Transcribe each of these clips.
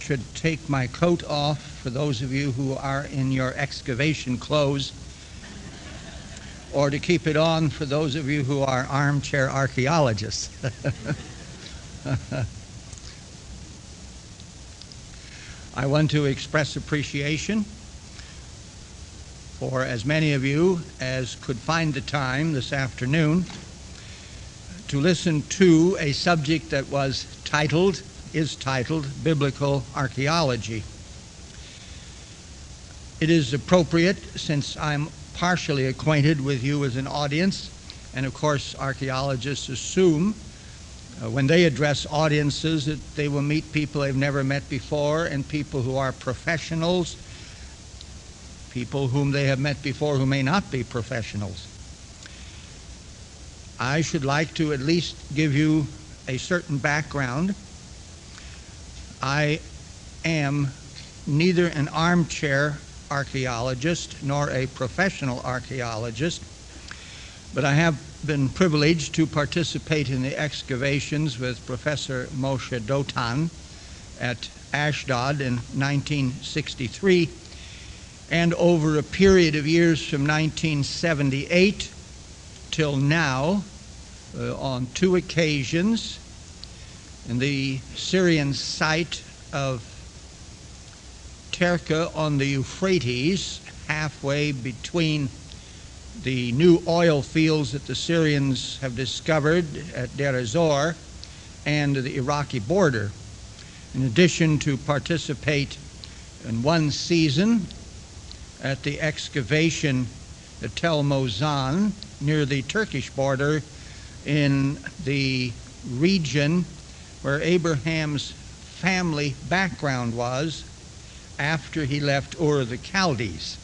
should take my coat off for those of you who are in your excavation clothes, or to keep it on for those of you who are armchair archaeologists. I want to express appreciation for as many of you as could find the time this afternoon to listen to a subject that is titled Biblical Archaeology. It is appropriate, since I'm partially acquainted with you as an audience, and of course archaeologists assume when they address audiences that they will meet people they've never met before and people who are professionals, people whom they have met before who may not be professionals. I should like to at least give you a certain background. I am neither an armchair archaeologist nor a professional archaeologist, but I have been privileged to participate in the excavations with Professor Moshe Dotan at Ashdod in 1963, and over a period of years from 1978 till now, on two occasions, in the Syrian site of Terka on the Euphrates, halfway between the new oil fields that the Syrians have discovered at Deir ez-Zor and the Iraqi border. In addition to participate in one season at the excavation at Tel Mozan near the Turkish border in the region where Abraham's family background was after he left Ur of the Chaldees.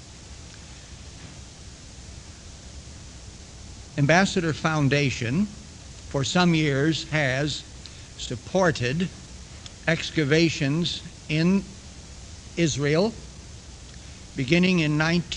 Ambassador Foundation for some years has supported excavations in Israel beginning in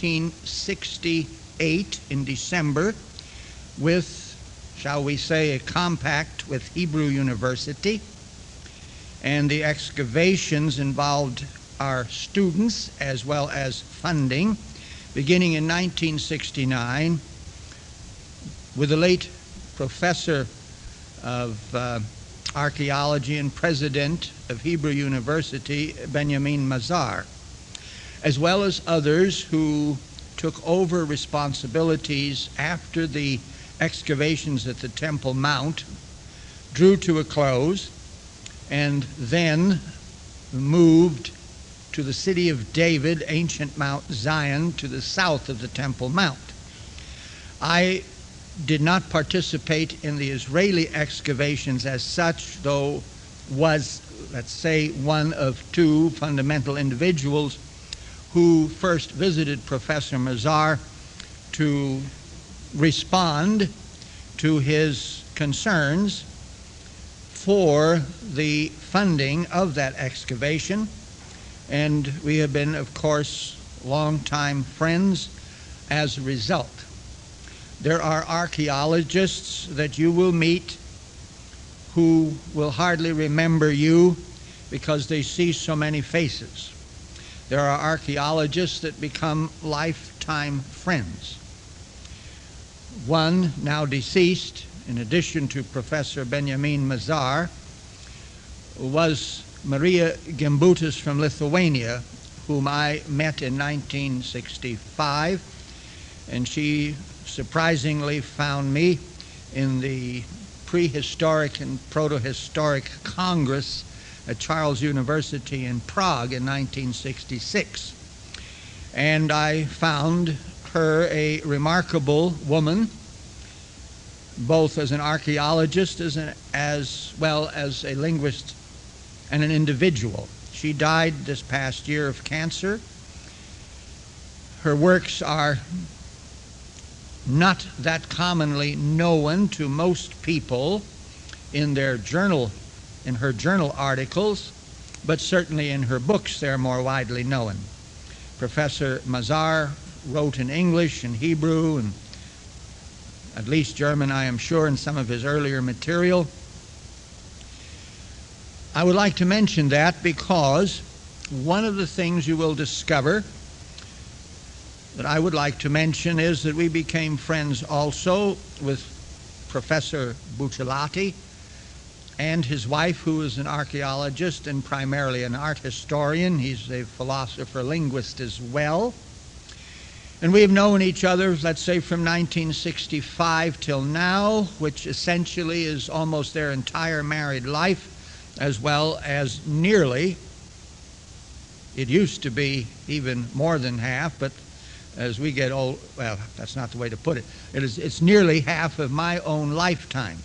1968 in December with, shall we say, a compact with Hebrew University, and the excavations involved our students as well as funding beginning in 1969 with the late professor of archaeology and president of Hebrew University, Benjamin Mazar, as well as others who took over responsibilities after the excavations at the Temple Mount drew to a close and then moved to the city of David, ancient Mount Zion, to the south of the Temple Mount. I did not participate in the Israeli excavations as such, though was, let's say, one of two fundamental individuals who first visited Professor Mazar to respond to his concerns for the funding of that excavation. And we have been, of course, longtime friends as a result. There are archaeologists that you will meet who will hardly remember you because they see so many faces. There are archaeologists that become lifetime friends. One, now deceased, in addition to Professor Benjamin Mazar, was Maria Gimbutas from Lithuania, whom I met in 1965, and she surprisingly found me in the prehistoric and protohistoric Congress at Charles University in Prague in 1966. And I found her a remarkable woman, both as an archaeologist as well as a linguist and an individual. She died this past year of cancer. Her works are not that commonly known to most people in their journal, in her journal articles, but certainly in her books they're more widely known. Professor Mazar wrote in English and Hebrew and at least German, I am sure, in some of his earlier material. I would like to mention that because one of the things you will discover that I would like to mention is that we became friends also with Professor Bucciolati and his wife, who is an archaeologist and primarily an art historian. He's a philosopher linguist as well. And we have known each other, let's say, from 1965 till now, which essentially is almost their entire married life, as well as nearly, it used to be even more than half, but as we get old, well, that's not the way to put it. It's nearly half of my own lifetime.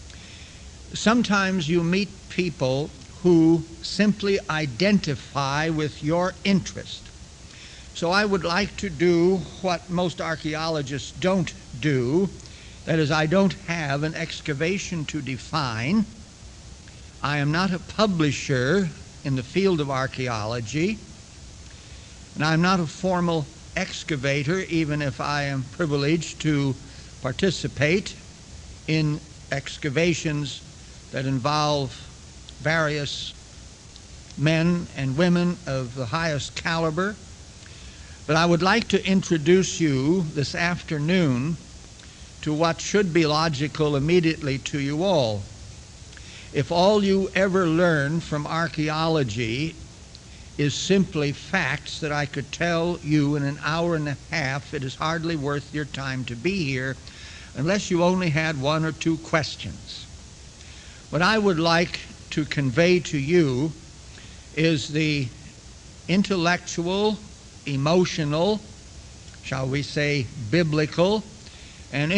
Sometimes you meet people who simply identify with your interest. So I would like to do what most archaeologists don't do. That is, I don't have an excavation to define. I am not a publisher in the field of archaeology, and I'm not a formal excavator, even if I am privileged to participate in excavations that involve various men and women of the highest caliber. But I would like to introduce you this afternoon to what should be logical immediately to you all. If all you ever learn from archaeology is simply facts that I could tell you in an hour and a half, it is hardly worth your time to be here unless you only had one or two questions. What I would like to convey to you is the intellectual, emotional, shall we say, biblical, and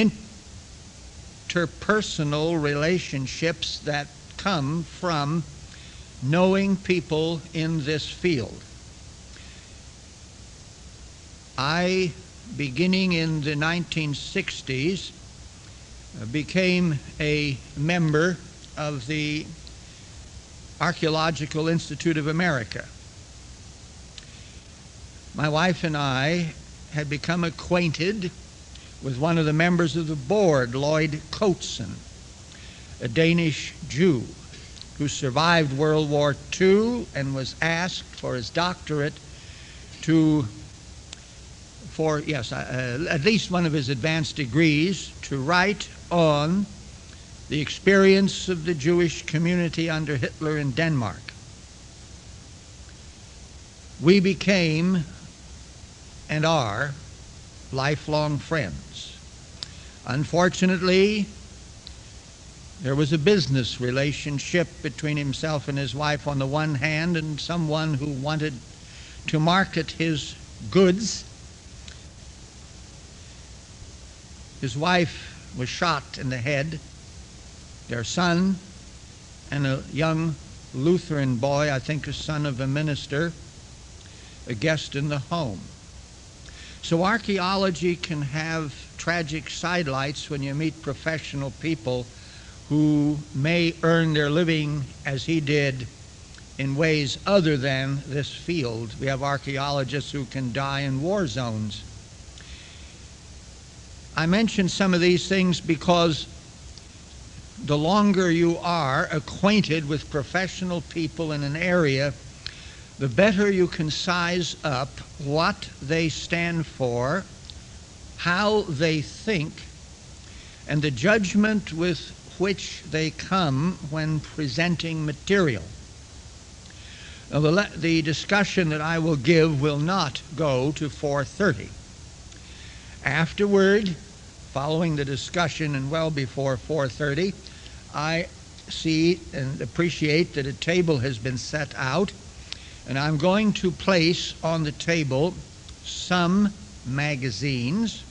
interpersonal relationships that come from knowing people in this field. I, beginning in the 1960s, became a member of the Archaeological Institute of America. My wife and I had become acquainted with one of the members of the board, Lloyd Coatson, a Danish Jew who survived World War II and was asked for his doctorate at least one of his advanced degrees, to write on the experience of the Jewish community under Hitler in Denmark. We became and are lifelong friends. Unfortunately, there was a business relationship between himself and his wife on the one hand, and someone who wanted to market his goods. His wife was shot in the head. Their son and a young Lutheran boy, I think a son of a minister, a guest in the home. So archaeology can have tragic sidelights when you meet professional people who may earn their living, as he did, in ways other than this field. We have archaeologists who can die in war zones. I mention some of these things because the longer you are acquainted with professional people in an area, the better you can size up what they stand for, how they think, and the judgment with which they come when presenting material. Now, the discussion that I will give will not go to 4:30. Afterward, following the discussion and well before 4:30, I see and appreciate that a table has been set out, and I'm going to place on the table some magazines,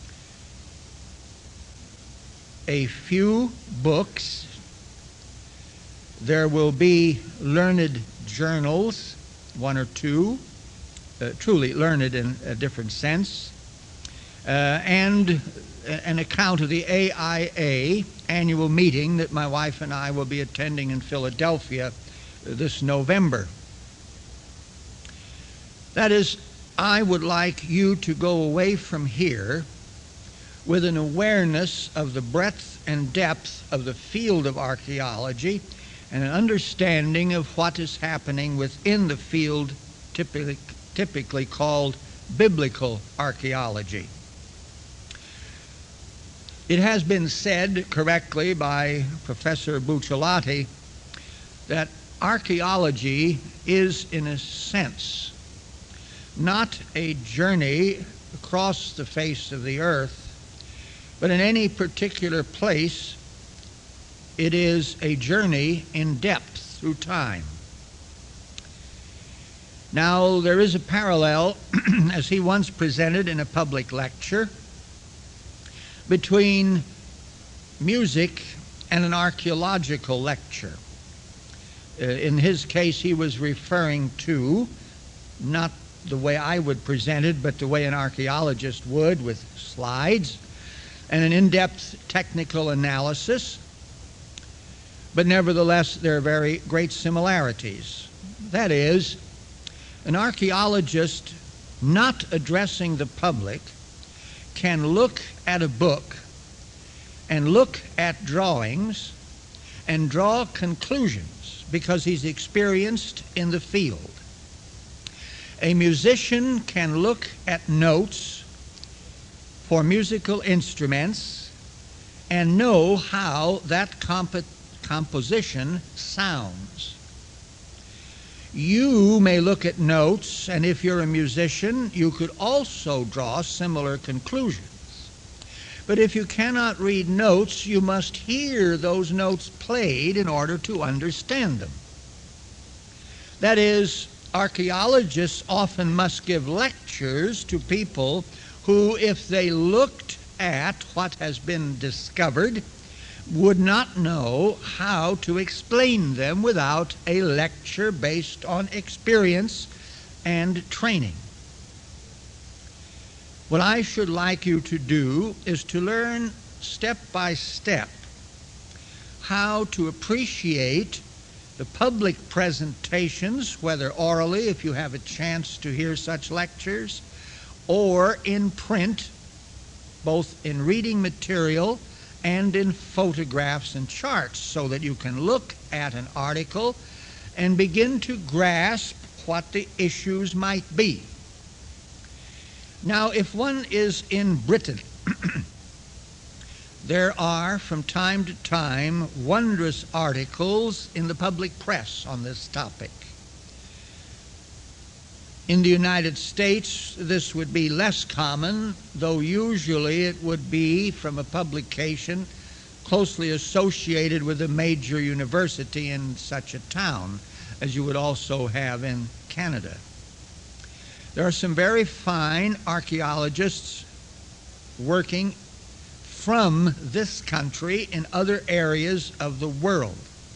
a few books. There will be learned journals, one or two, truly learned in a different sense, and an account of the AIA annual meeting that my wife and I will be attending in Philadelphia this November. That is, I would like you to go away from here with an awareness of the breadth and depth of the field of archaeology and an understanding of what is happening within the field typically called biblical archaeology. It has been said correctly by Professor Bucciolati that archaeology is, in a sense, not a journey across the face of the earth, but in any particular place, it is a journey in depth through time. Now, there is a parallel, as he once presented in a public lecture, between music and an archaeological lecture. In his case, he was referring to, not the way I would present it, but the way an archaeologist would, with slides and an in-depth technical analysis. But nevertheless, there are very great similarities. That is, an archaeologist not addressing the public can look at a book and look at drawings and draw conclusions because he's experienced in the field. A musician can look at notes for musical instruments and know how that composition sounds. You may look at notes, and if you're a musician, you could also draw similar conclusions. But if you cannot read notes, you must hear those notes played in order to understand them. That is, archaeologists often must give lectures to people who, if they looked at what has been discovered, would not know how to explain them without a lecture based on experience and training. What I should like you to do is to learn step by step how to appreciate the public presentations, whether orally, if you have a chance to hear such lectures, or in print, both in reading material and in photographs and charts, so that you can look at an article and begin to grasp what the issues might be. Now, if one is in Britain, there are from time to time wondrous articles in the public press on this topic. In the United States, this would be less common, though usually it would be from a publication closely associated with a major university in such a town, as you would also have in Canada. There are some very fine archaeologists working from this country in other areas of the world.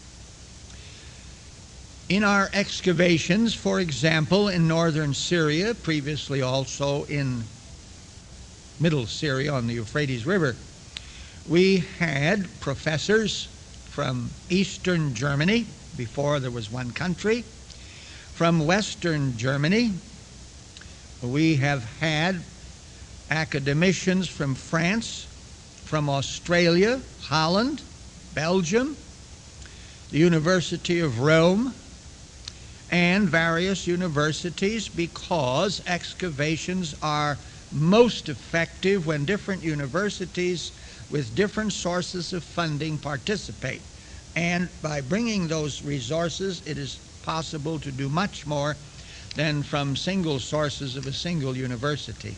In our excavations, for example, in northern Syria, previously also in middle Syria on the Euphrates River, we had professors from eastern Germany, before there was one country, from western Germany. We have had academicians from France, from Australia, Holland, Belgium, the University of Rome, and various universities, because excavations are most effective when different universities with different sources of funding participate. And by bringing those resources, it is possible to do much more than from single sources of a single university.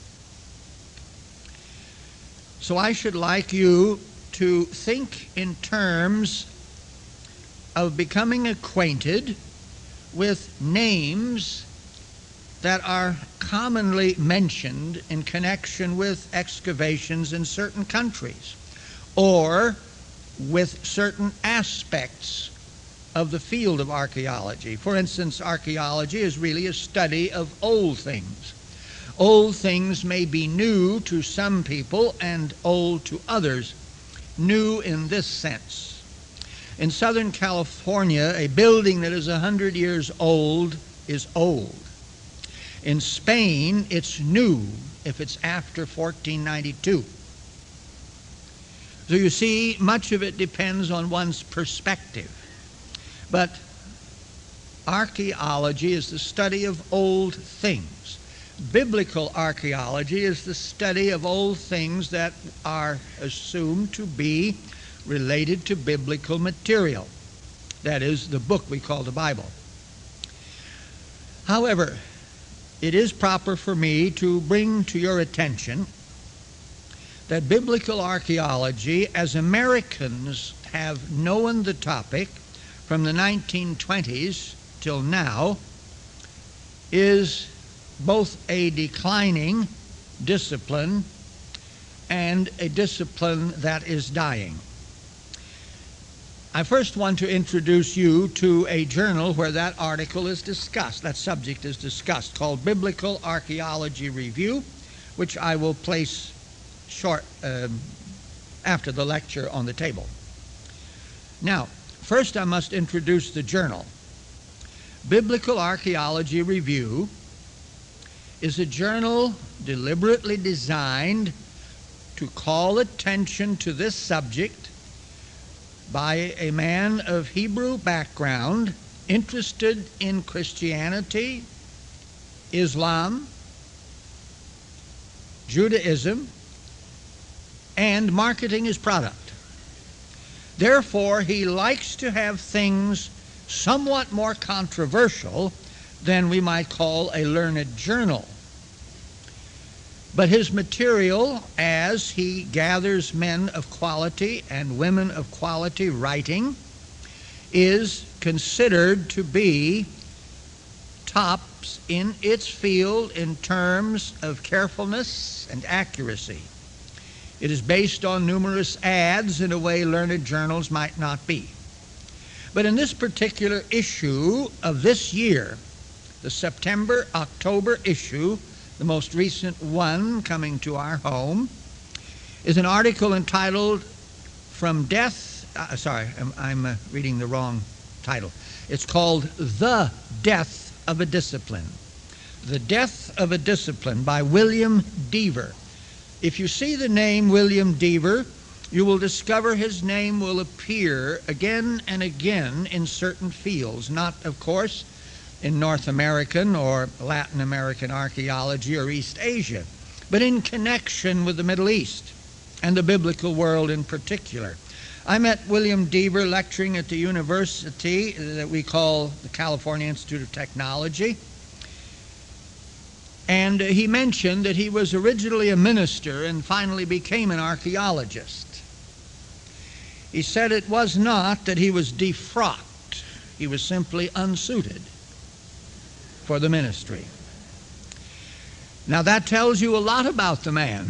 So I should like you to think in terms of becoming acquainted with names that are commonly mentioned in connection with excavations in certain countries, or with certain aspects of the field of archaeology. For instance, archaeology is really a study of old things. Old things may be new to some people and old to others. New in this sense: in Southern California, a building that is 100 years old is old. In Spain, it's new if it's after 1492. So you see, much of it depends on one's perspective. but archaeology is the study of old things. Biblical archaeology is the study of old things that are assumed to be related to biblical material. That is, the book we call the Bible. However, it is proper for me to bring to your attention that biblical archaeology, as Americans have known the topic from the 1920s till now, is both a declining discipline and a discipline that is dying. I first want to introduce you to a journal where that article is discussed, that subject is discussed, called Biblical Archaeology Review, which I will place short after the lecture on the table. Now, first I must introduce the journal. Biblical Archaeology Review is a journal deliberately designed to call attention to this subject by a man of Hebrew background interested in Christianity, Islam, Judaism, and marketing his product. Therefore, he likes to have things somewhat more controversial than we might call a learned journal. But his material, as he gathers men of quality and women of quality writing, is considered to be tops in its field in terms of carefulness and accuracy. It is based on numerous ads in a way learned journals might not be. But in this particular issue of this year, the September-October issue, the most recent one coming to our home, is an article entitled I'm reading the wrong title. It's called The Death of a Discipline. The Death of a Discipline by William Dever. If you see the name William Dever, you will discover his name will appear again and again in certain fields, not, of course, in North American or Latin American archaeology or East Asia, but in connection with the Middle East and the biblical world in particular. I met William Dever lecturing at the university that we call the California Institute of Technology, and he mentioned that he was originally a minister and finally became an archaeologist. He said it was not that he was defrocked, he was simply unsuited for the ministry. Now that tells you a lot about the man.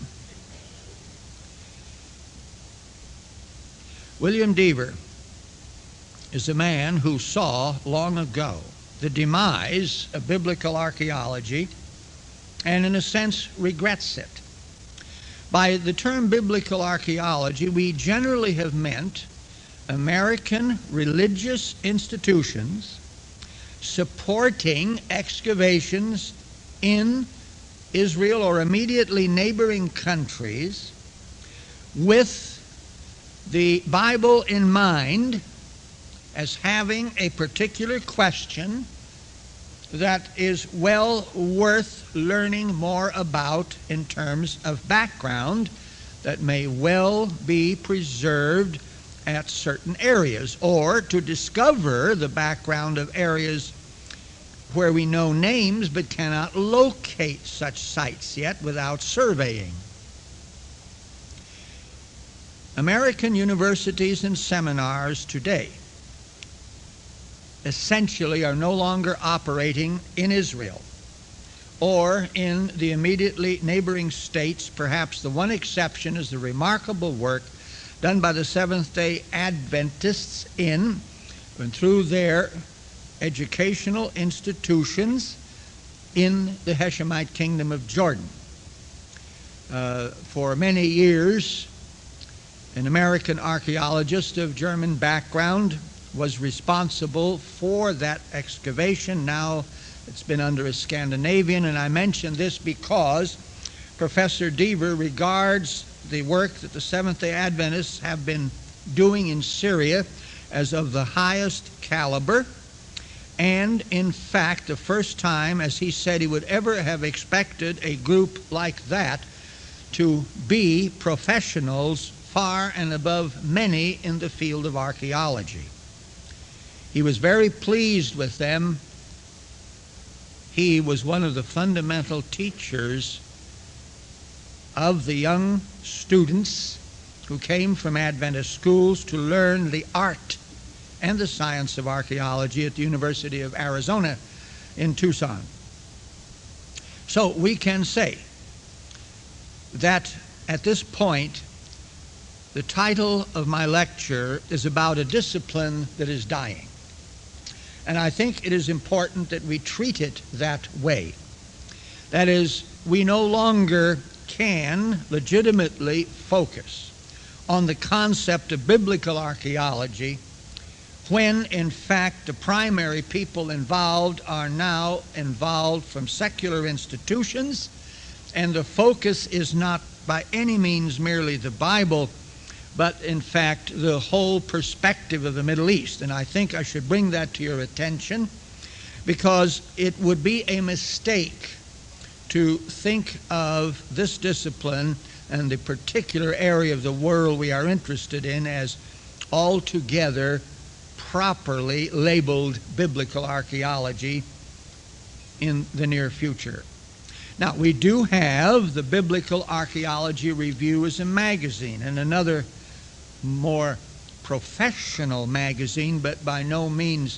William Dever is a man who saw long ago the demise of biblical archaeology and in a sense regrets it. By the term biblical archaeology, we generally have meant American religious institutions supporting excavations in Israel or immediately neighboring countries with the Bible in mind as having a particular question that is well worth learning more about in terms of background that may well be preserved at certain areas, or to discover the background of areas where we know names but cannot locate such sites yet without surveying. American universities and seminars today essentially are no longer operating in Israel or in the immediately neighboring states. Perhaps the one exception is the remarkable work done by the Seventh-day Adventists in and through their educational institutions in the Hashemite Kingdom of Jordan. For many years, an American archaeologist of German background was responsible for that excavation. Now it's been under a Scandinavian, and I mention this because Professor Dever regards the work that the Seventh-day Adventists have been doing in Syria as of the highest caliber, and in fact the first time, as he said, he would ever have expected a group like that to be professionals far and above many in the field of archaeology. He was very pleased with them. He was one of the fundamental teachers of the young students who came from Adventist schools to learn the art and the science of archaeology at the University of Arizona in Tucson. So we can say that at this point, the title of my lecture is about a discipline that is dying. And I think it is important that we treat it that way. That is, we no longer can legitimately focus on the concept of biblical archaeology when, in fact, the primary people involved are now involved from secular institutions, and the focus is not by any means merely the Bible, but in fact the whole perspective of the Middle East. And I think I should bring that to your attention, because it would be a mistake to think of this discipline and the particular area of the world we are interested in as altogether properly labeled biblical archaeology in the near future. Now, we do have the Biblical Archaeology Review as a magazine, and another more professional magazine, but by no means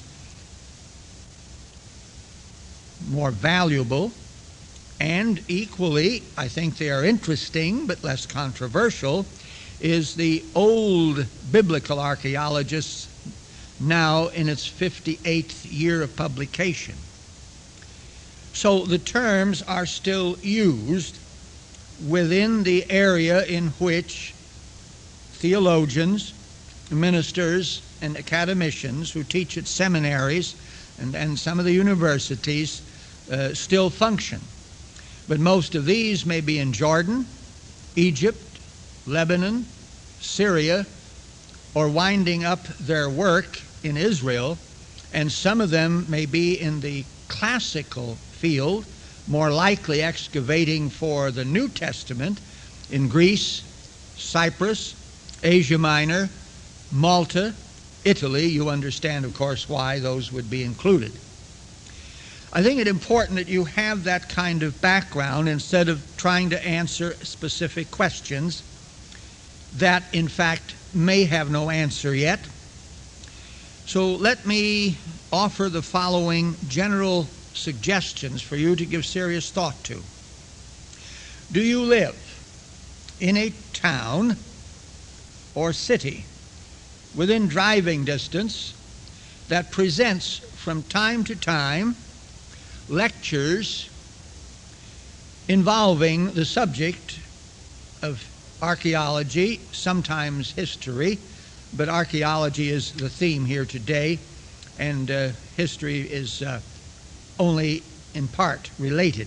more valuable. And equally, I think they are interesting but less controversial, is the Old Biblical Archaeologist, now in its 58th year of publication. So the terms are still used within the area in which theologians, ministers, and academicians who teach at seminaries and some of the universities still function. But most of these may be in Jordan, Egypt, Lebanon, Syria, or winding up their work in Israel, and some of them may be in the classical field, more likely excavating for the New Testament in Greece, Cyprus, Asia Minor, Malta, Italy. You understand, of course, why those would be included. I think it important that you have that kind of background instead of trying to answer specific questions that, in fact, may have no answer yet. So let me offer the following general suggestions for you to give serious thought to. Do you live in a town or city within driving distance that presents from time to time lectures involving the subject of archaeology, sometimes history, but archaeology is the theme here today, and history is only in part related.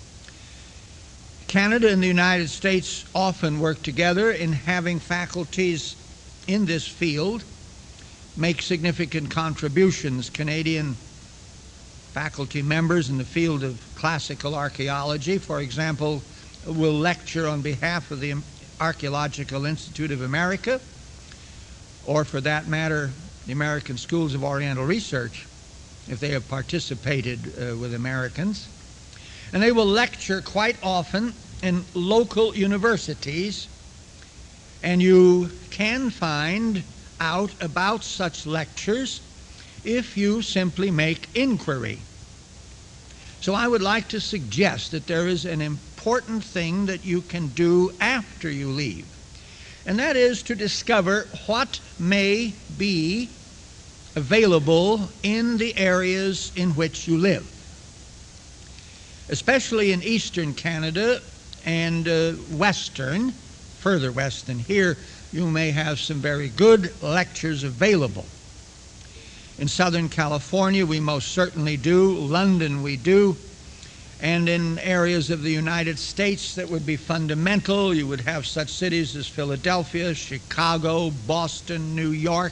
Canada and the United States often work together in having faculties in this field make significant contributions. Canadian faculty members in the field of classical archaeology, for example, will lecture on behalf of the Archaeological Institute of America, or for that matter, the American Schools of Oriental Research, if they have participated with Americans. And they will lecture quite often in local universities, and you can find out about such lectures if you simply make inquiry. So I would like to suggest that there is an important thing that you can do after you leave, and that is to discover what may be available in the areas in which you live. Especially in eastern Canada and western, further west than here, you may have some very good lectures available. In Southern California, we most certainly do. London, we do. And in areas of the United States that would be fundamental, you would have such cities as Philadelphia, Chicago, Boston, New York,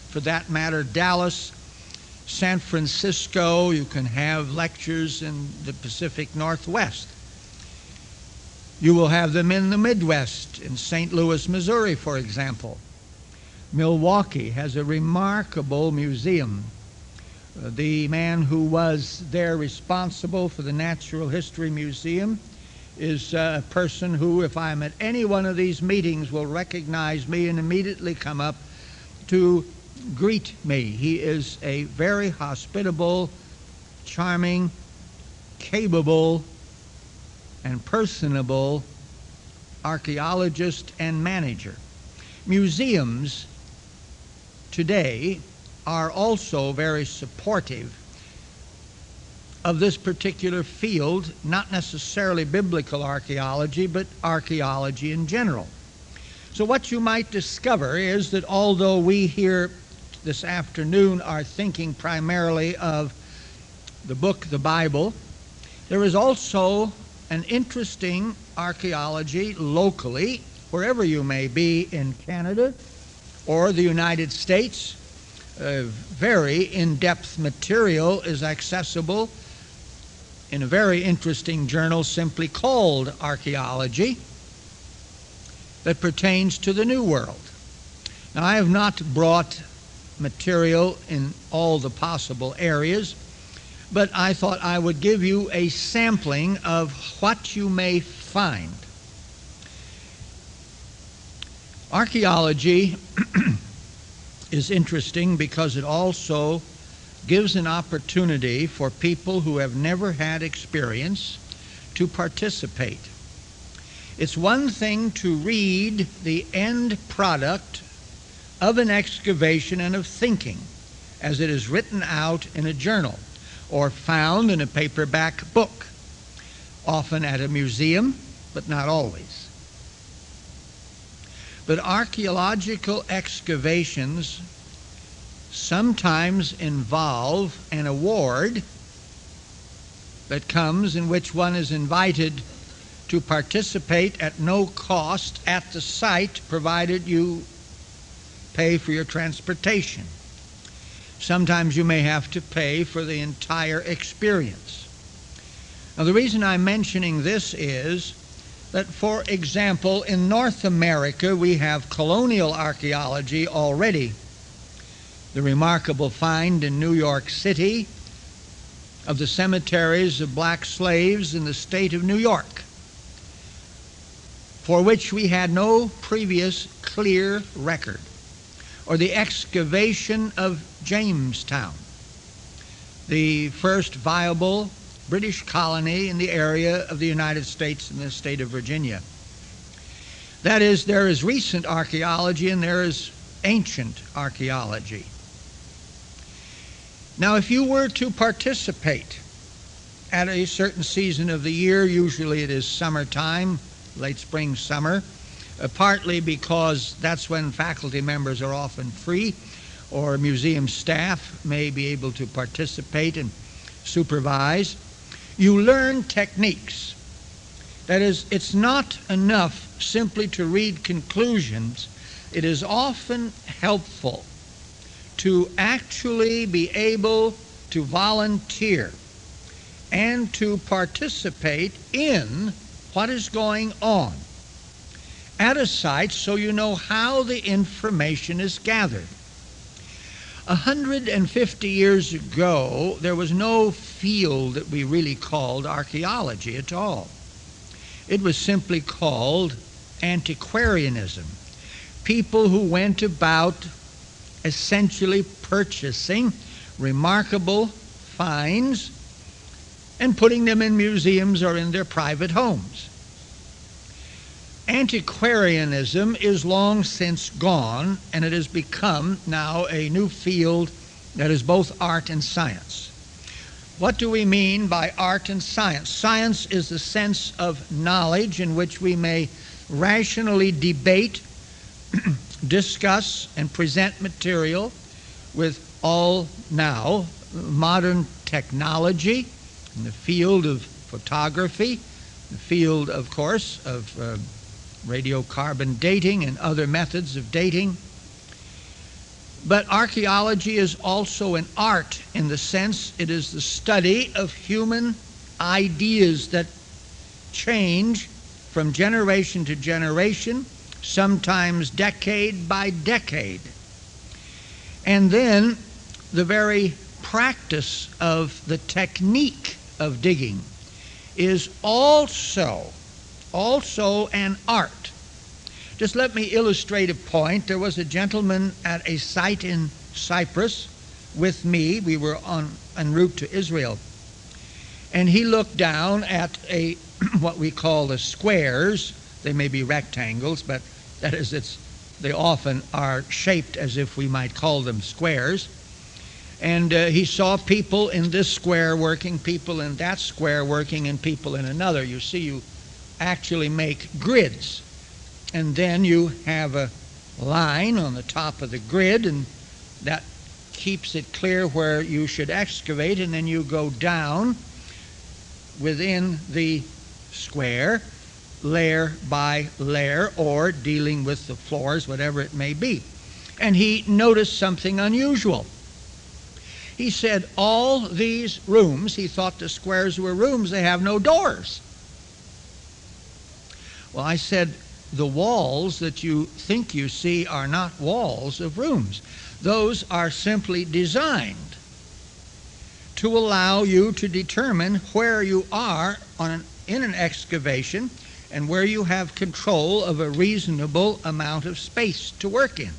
for that matter, Dallas, San Francisco. You can have lectures in the Pacific Northwest. You will have them in the Midwest, in St. Louis, Missouri, for example. Milwaukee has a remarkable museum. The man who was there responsible for the Natural History Museum is a person who, if I'm at any one of these meetings, will recognize me and immediately come up to greet me. He is a very hospitable, charming, capable, and personable archaeologist and manager. Museums today are also very supportive of this particular field, not necessarily biblical archaeology, but archaeology in general. So what you might discover is that although we here this afternoon are thinking primarily of the book, the Bible, there is also an interesting archaeology locally, wherever you may be in Canada or the United States. Very in-depth material is accessible in a very interesting journal simply called Archaeology that pertains to the New World. Now, I have not brought material in all the possible areas, but I thought I would give you a sampling of what you may find. Archaeology is interesting because it also gives an opportunity for people who have never had experience to participate. It's one thing to read the end product of an excavation and of thinking as it is written out in a journal or found in a paperback book, often at a museum, but not always. But archaeological excavations sometimes involve an award that comes in which one is invited to participate at no cost at the site, provided you pay for your transportation. Sometimes you may have to pay for the entire experience. Now, the reason I'm mentioning this is that, for example, in North America, we have colonial archaeology already. The remarkable find in New York City of the cemeteries of black slaves in the state of New York, for which we had no previous clear record, or the excavation of Jamestown, the first viable British colony in the area of the United States in the state of Virginia. That is, there is recent archaeology and there is ancient archaeology. Now, if you were to participate at a certain season of the year, usually it is summertime, late spring, summer, partly because that's when faculty members are often free, or museum staff may be able to participate and supervise, you learn techniques. That is, it's not enough simply to read conclusions. It is often helpful to actually be able to volunteer and to participate in what is going on at a site so you know how the information is gathered. 150 years ago, there was no field that we really called archaeology at all. It was simply called antiquarianism. People who went about essentially purchasing remarkable finds and putting them in museums or in their private homes. Antiquarianism is long since gone, and it has become now a new field that is both art and science. What do we mean by art and science? Science is the sense of knowledge in which we may rationally debate, discuss, and present material with all now modern technology in the field of photography, the field, of course, of radiocarbon dating and other methods of dating. But archaeology is also an art in the sense it is the study of human ideas that change from generation to generation, sometimes decade by decade. And then the very practice of the technique of digging is also an art. Just let me illustrate a point. There was a gentleman at a site in Cyprus with me. We were en route to Israel. And he looked down at what we call the squares. They may be rectangles, but that is, they often are shaped as if we might call them squares. And he saw people in this square working, people in that square working, and people in another. You see, you actually make grids. And then you have a line on the top of the grid, and that keeps it clear where you should excavate, and then you go down within the square, layer by layer, or dealing with the floors, whatever it may be. And he noticed something unusual. He said, all these rooms, he thought the squares were rooms, they have no doors. Well, I said, the walls that you think you see are not walls of rooms. Those are simply designed to allow you to determine where you are in an excavation and where you have control of a reasonable amount of space to work in.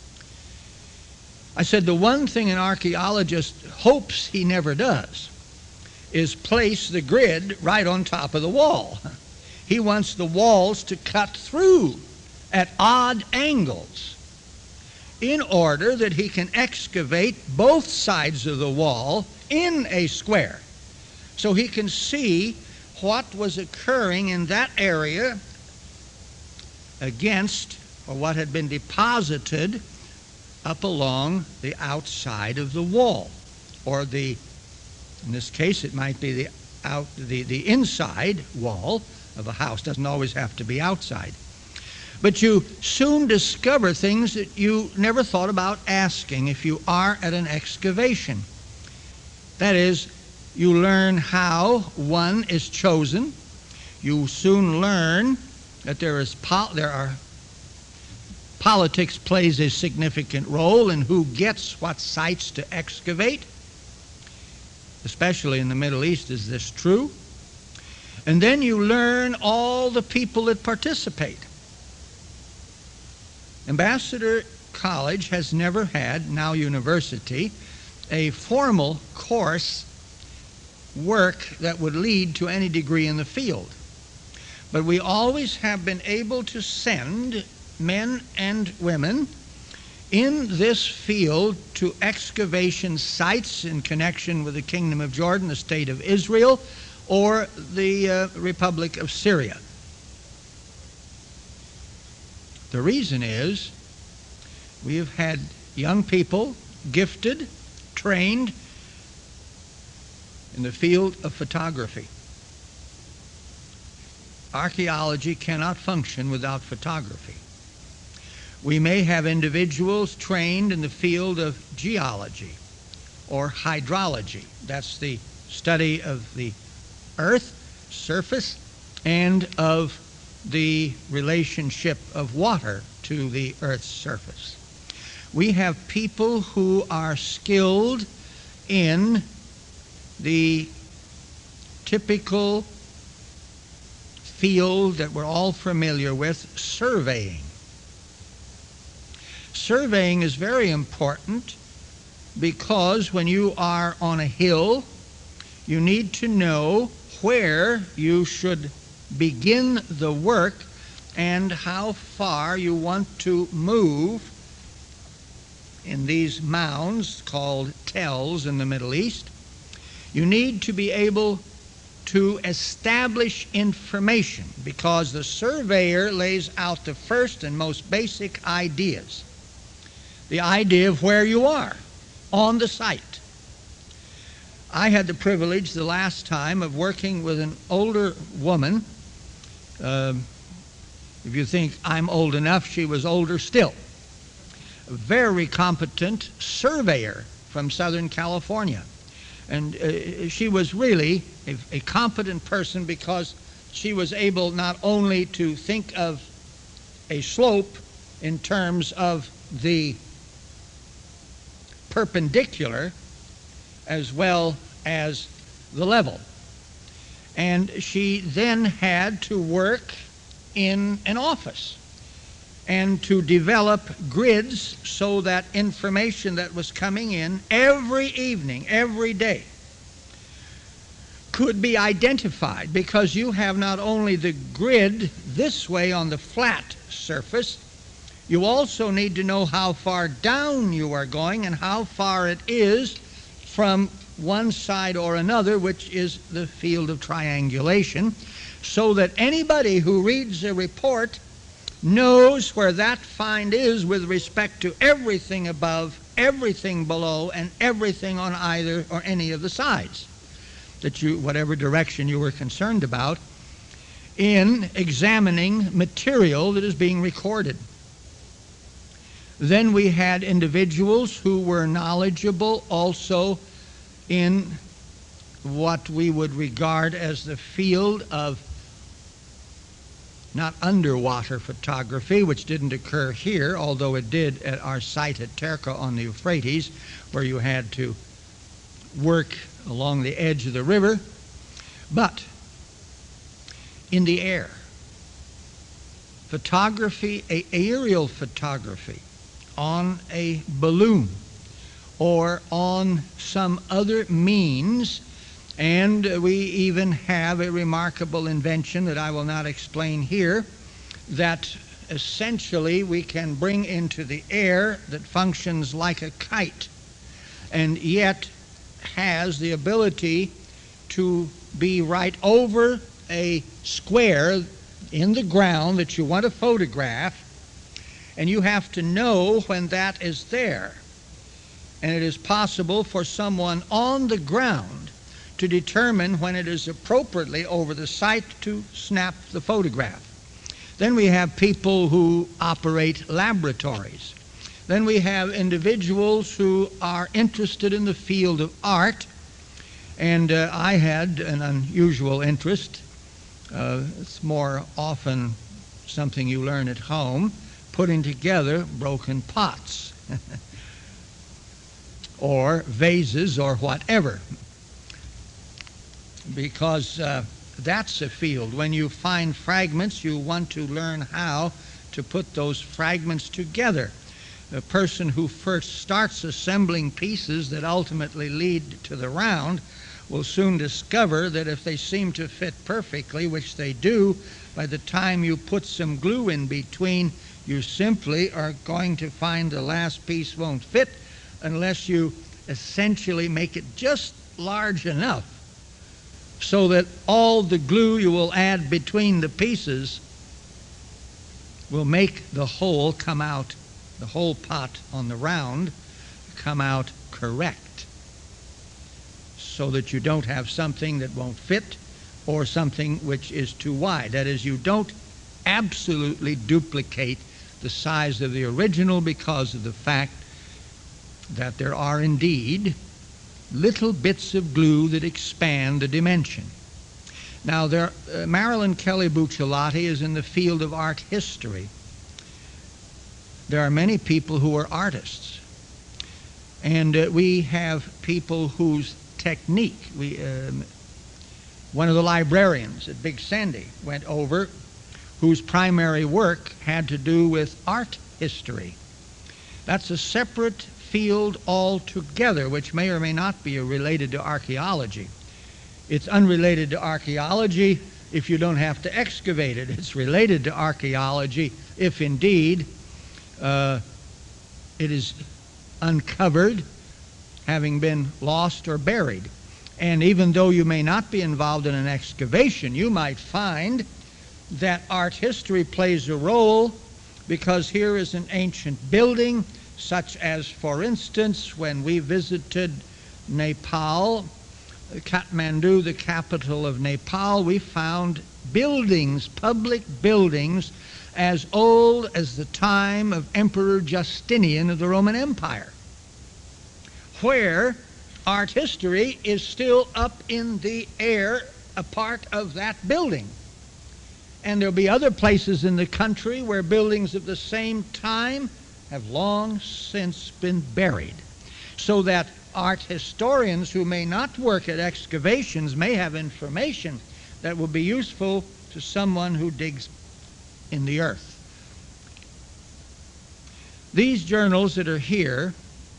I said the one thing an archaeologist hopes he never does is place the grid right on top of the wall. He wants the walls to cut through at odd angles in order that he can excavate both sides of the wall in a square, so he can see what was occurring in that area against, or what had been deposited up along the outside of the wall, or in this case it might be the inside wall of a house. Doesn't always have to be outside. But you soon discover things that you never thought about asking if you are at an excavation. That is, you learn how one is chosen. You soon learn that politics plays a significant role in who gets what sites to excavate. Especially in the Middle East is this true. And then you learn all the people that participate. Ambassador College has never had, now university, a formal course work that would lead to any degree in the field. But we always have been able to send men and women in this field to excavation sites in connection with the Kingdom of Jordan, the State of Israel, or the Republic of Syria. The reason is we have had young people gifted, trained in the field of photography. Archaeology cannot function without photography. We may have individuals trained in the field of geology or hydrology. That's the study of the earth, surface, and of the relationship of water to the earth's surface. We have people who are skilled in the typical field that we're all familiar with, surveying. Surveying is very important because when you are on a hill, you need to know where you should begin the work and how far you want to move in these mounds called tells in the Middle East. You need to be able to establish information because the surveyor lays out the first and most basic ideas. The idea of where you are on the site. I had the privilege the last time of working with an older woman. If you think I'm old enough, she was older still. very competent surveyor from Southern California. And she was really a competent person because she was able not only to think of a slope in terms of the perpendicular as well as the level. And she then had to work in an office and to develop grids so that information that was coming in every evening, every day, could be identified, because you have not only the grid this way on the flat surface, you also need to know how far down you are going and how far it is from one side or another, which is the field of triangulation, so that anybody who reads a report knows where that find is with respect to everything above, everything below, and everything on either or any of the sides, that you, whatever direction you were concerned about, in examining material that is being recorded. Then we had individuals who were knowledgeable also in what we would regard as the field of not underwater photography, which didn't occur here, although it did at our site at Terca on the Euphrates, where you had to work along the edge of the river, but in the air. Photography, aerial photography on a balloon or on some other means. And we even have a remarkable invention that I will not explain here, that essentially we can bring into the air that functions like a kite and yet has the ability to be right over a square in the ground that you want to photograph, and you have to know when that is there. And it is possible for someone on the ground to determine when it is appropriately over the site to snap the photograph. Then we have people who operate laboratories. Then we have individuals who are interested in the field of art, and I had an unusual interest. It's more often something you learn at home, putting together broken pots or vases or whatever, because that's a field. When you find fragments, you want to learn how to put those fragments together. The person who first starts assembling pieces that ultimately lead to the round will soon discover that if they seem to fit perfectly, which they do, by the time you put some glue in between, you simply are going to find the last piece won't fit unless you essentially make it just large enough so that all the glue you will add between the pieces will make the whole come out, the whole pot on the round come out correct, so that you don't have something that won't fit or something which is too wide. That is, you don't absolutely duplicate the size of the original because of the fact that there are indeed little bits of glue that expand the dimension. Now, Marilyn Kelly Bucciolati is in the field of art history. There are many people who are artists, and we have people whose technique, one of the librarians at Big Sandy went over, whose primary work had to do with art history. That's a separate field altogether, which may or may not be related to archaeology. It's unrelated to archaeology if you don't have to excavate it. It's related to archaeology if indeed it is uncovered, having been lost or buried. And even though you may not be involved in an excavation, you might find that art history plays a role, because here is an ancient building, such as, for instance, when we visited Nepal, Kathmandu, the capital of Nepal, we found buildings, public buildings, as old as the time of Emperor Justinian of the Roman Empire, where art history is still up in the air, a part of that building. And there'll be other places in the country where buildings of the same time have long since been buried, so that art historians who may not work at excavations may have information that will be useful to someone who digs in the earth. These journals that are here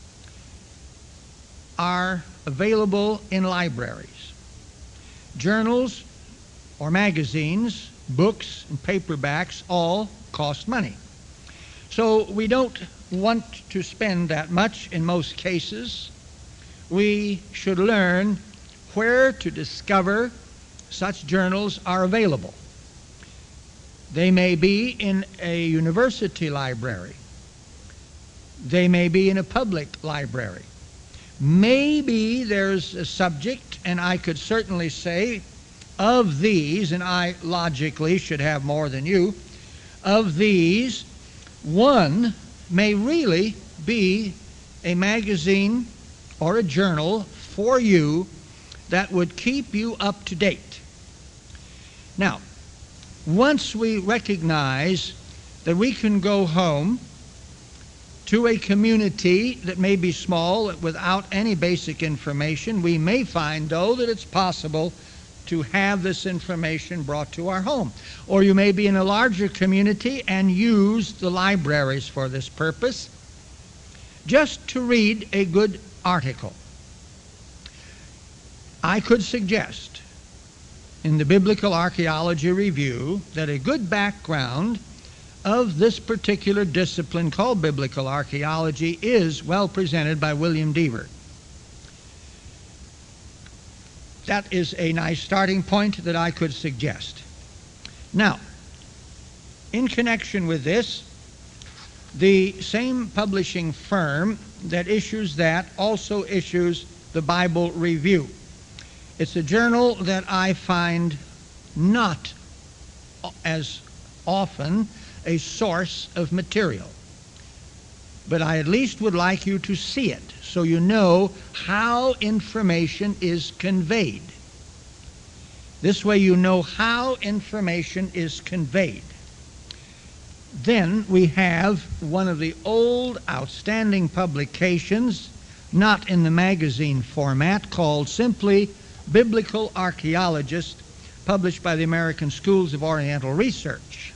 are available in libraries. Journals or magazines, books and paperbacks all cost money. So we don't want to spend that much in most cases. We should learn where to discover such journals are available. They may be in a university library. They may be in a public library. Maybe there's a subject, and I could certainly say of these, and I logically should have more than you, of these, one may really be a magazine or a journal for you that would keep you up to date. Now, once we recognize that we can go home to a community that may be small without any basic information, we may find, though, that it's possible to have this information brought to our home. Or you may be in a larger community and use the libraries for this purpose, just to read a good article. I could suggest in the Biblical Archaeology Review that a good background of this particular discipline called biblical archaeology is well presented by William Dever. That is a nice starting point that I could suggest. Now, in connection with this, the same publishing firm that issues that also issues the Bible Review. It's a journal that I find not as often a source of material, but I at least would like you to see it so you know how information is conveyed. This way you know how information is conveyed. Then we have one of the old outstanding publications, not in the magazine format, called simply Biblical Archaeologist, published by the American Schools of Oriental Research.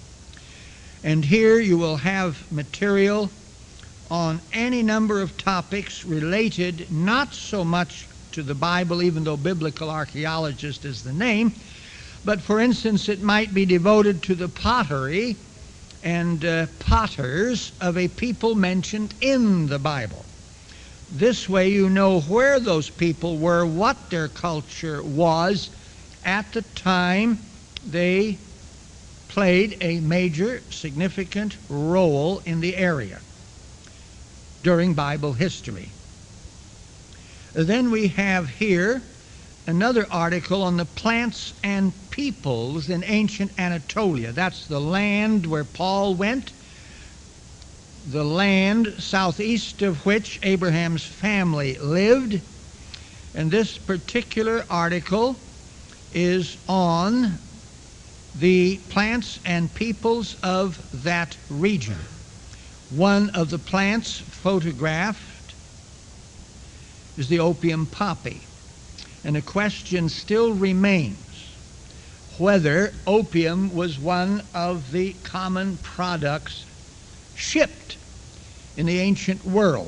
And here you will have material on any number of topics related not so much to the Bible, even though Biblical Archaeologist is the name, but for instance it might be devoted to the pottery and potters of a people mentioned in the Bible. This way you know where those people were, what their culture was at the time they played a major, significant role in the area during Bible history. Then we have here another article on the plants and peoples in ancient Anatolia. That's the land where Paul went, the land southeast of which Abraham's family lived. And this particular article is on the plants and peoples of that region. One of the plants photographed is the opium poppy. And the question still remains whether opium was one of the common products shipped in the ancient world.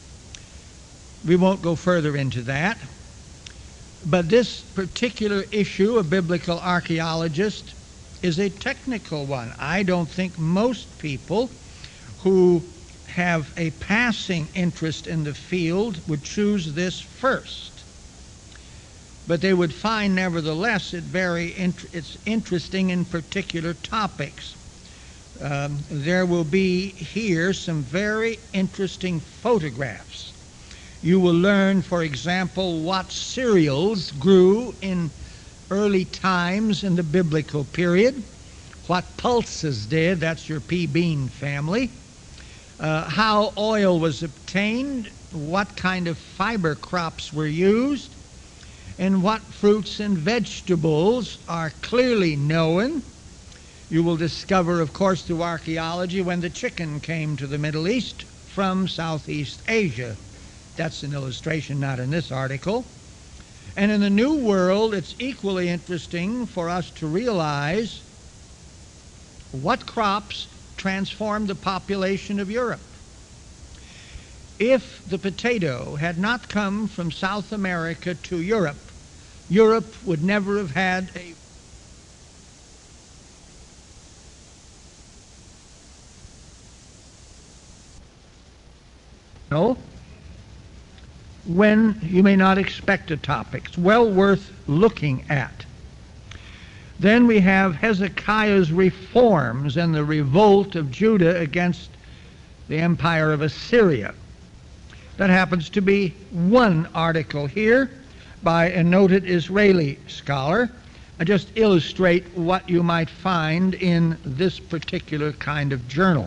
We won't go further into that. But this particular issue of Biblical Archaeologist is a technical one. I don't think most people who have a passing interest in the field would choose this first. But they would find, nevertheless, it's interesting in particular topics. There will be here some very interesting photographs. You will learn, for example, what cereals grew in early times in the biblical period, what pulses did, that's your pea bean family, how oil was obtained, what kind of fiber crops were used, and what fruits and vegetables are clearly known. You will discover, of course, through archaeology when the chicken came to the Middle East from Southeast Asia. That's an illustration, not in this article. And in the New World, it's equally interesting for us to realize what crops transformed the population of Europe. If the potato had not come from South America to Europe, Europe would never have had a when you may not expect a topic. It's well worth looking at. Then we have Hezekiah's reforms and the revolt of Judah against the empire of Assyria. That happens to be one article here by a noted Israeli scholar. I just illustrate what you might find in this particular kind of journal.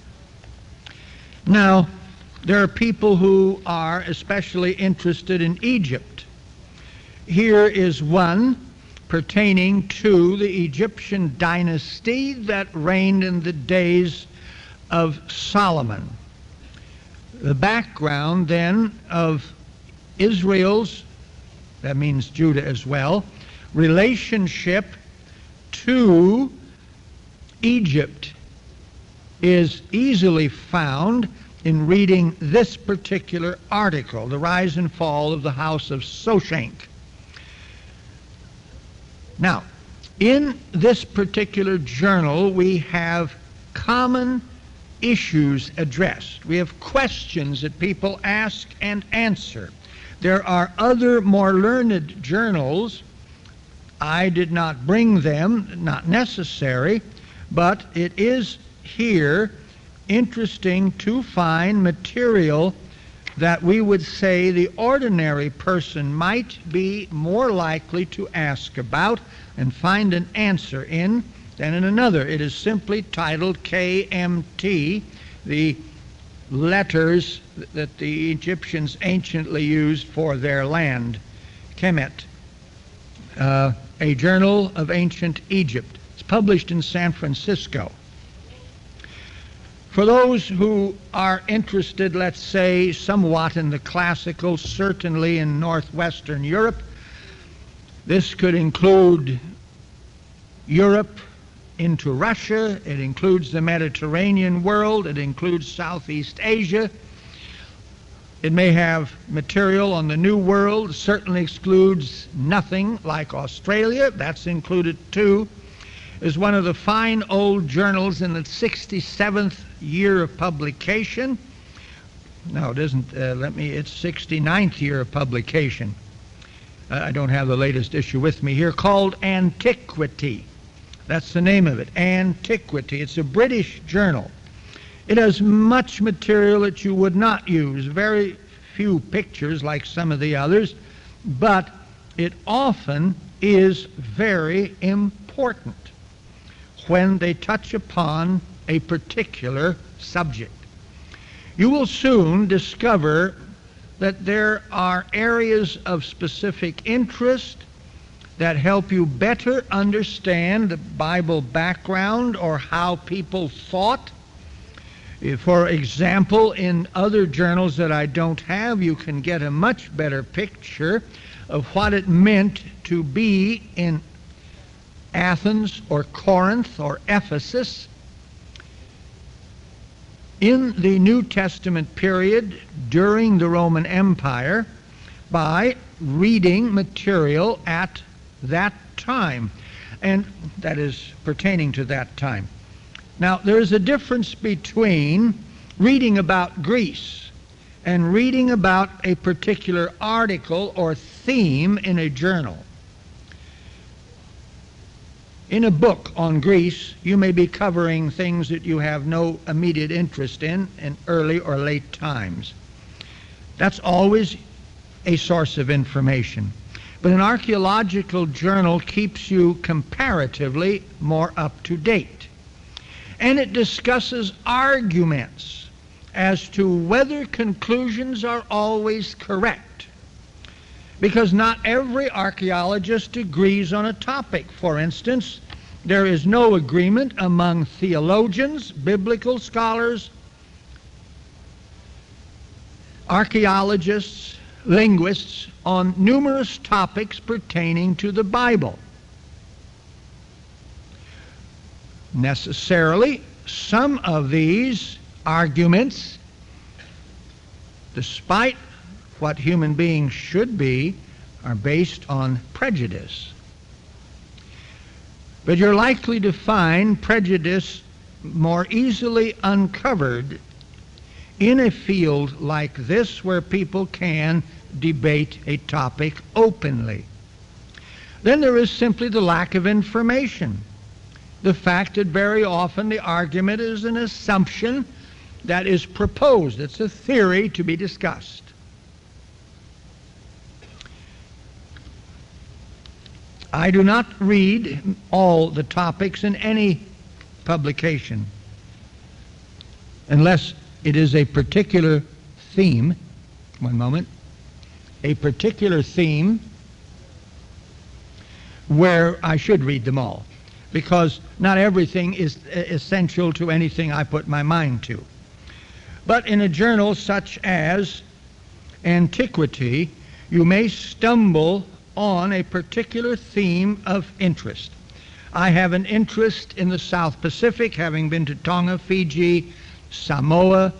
Now, there are people who are especially interested in Egypt. Here is one pertaining to the Egyptian dynasty that reigned in the days of Solomon. The background then of Israel's, that means Judah as well, relationship to Egypt is easily found in reading this particular article, The Rise and Fall of the House of Shoshenq. Now, in this particular journal, we have common issues addressed. We have questions that people ask and answer. There are other more learned journals. I did not bring them, not necessary, but it is here interesting to find material that we would say the ordinary person might be more likely to ask about and find an answer in than in another. It is simply titled KMT, the letters that the Egyptians anciently used for their land. Kemet, a journal of ancient Egypt. It's published in San Francisco. For those who are interested, let's say, somewhat in the classical, certainly in northwestern Europe, this could include Europe into Russia, it includes the Mediterranean world, it includes Southeast Asia. It may have material on the New World, certainly excludes nothing like Australia, that's included too. Is one of the fine old journals in its 67th year of publication. No, it isn't. It's 69th year of publication. I don't have the latest issue with me here, called Antiquity. That's the name of it, Antiquity. It's a British journal. It has much material that you would not use, very few pictures like some of the others, but it often is very important when they touch upon a particular subject. You will soon discover that there are areas of specific interest that help you better understand the Bible background or how people thought. For example, in other journals that I don't have, you can get a much better picture of what it meant to be in Athens or Corinth or Ephesus in the New Testament period during the Roman Empire by reading material at that time, and that is pertaining to that time. Now, there is a difference between reading about Greece and reading about a particular article or theme in a journal. In a book on Greece, you may be covering things that you have no immediate interest in early or late times. That's always a source of information. But an archaeological journal keeps you comparatively more up to date. And it discusses arguments as to whether conclusions are always correct. Because not every archaeologist agrees on a topic. For instance, there is no agreement among theologians, biblical scholars, archaeologists, linguists on numerous topics pertaining to the Bible. Necessarily, some of these arguments, despite what human beings should be, are based on prejudice. But you're likely to find prejudice more easily uncovered in a field like this, where people can debate a topic openly. Then there is simply the lack of information. The fact that very often the argument is an assumption that is proposed. It's a theory to be discussed. I do not read all the topics in any publication unless it is a particular theme. One moment. A particular theme where I should read them all, because not everything is essential to anything I put my mind to. But in a journal such as Antiquity, you may stumble on a particular theme of interest. I have an interest in the South Pacific, having been to Tonga, Fiji, Samoa.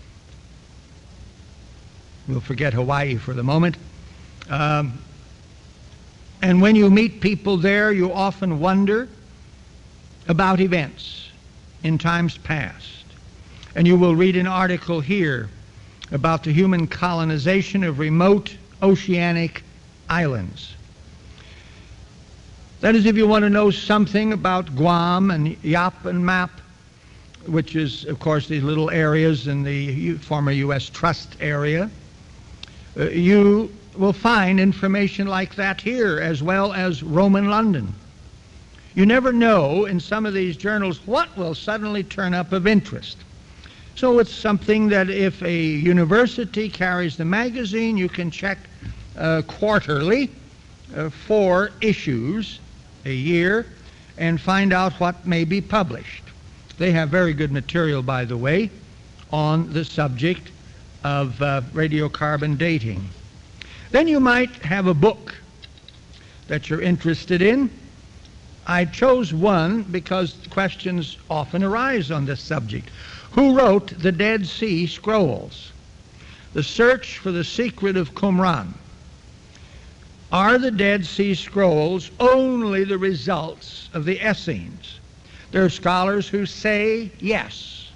We'll forget Hawaii for the moment. And when you meet people there, you often wonder about events in times past. And you will read an article here about the human colonization of remote oceanic islands. That is, if you want to know something about Guam and Yap and Map, which is, of course, these little areas in the former U.S. Trust area, you will find information like that here, as well as Roman London. You never know in some of these journals what will suddenly turn up of interest. So it's something that if a university carries the magazine, you can check quarterly 4 issues a year and find out what may be published. They have very good material, by the way, on the subject of radiocarbon dating. Then you might have a book that you're interested in. I chose one because questions often arise on this subject. Who wrote the Dead Sea Scrolls? The Search for the Secret of Qumran. Are the Dead Sea Scrolls only the results of the Essenes? There are scholars who say yes.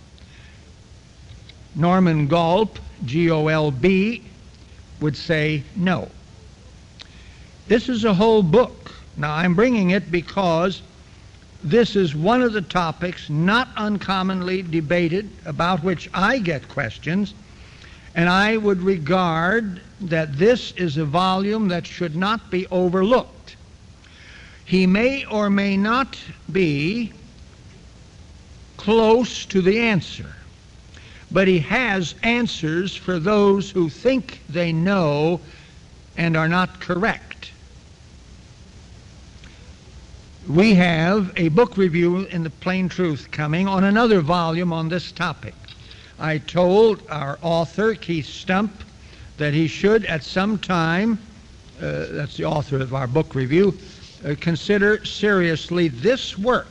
Norman Golb, G-O-L-B, would say no. This is a whole book. Now, I'm bringing it because this is one of the topics not uncommonly debated, about which I get questions, and I would regard that this is a volume that should not be overlooked. He may or may not be close to the answer, but he has answers for those who think they know and are not correct. We have a book review in the Plain Truth coming on another volume on this topic. I told our author, Keith Stump, that he should at some time, that's the author of our book review, consider seriously this work.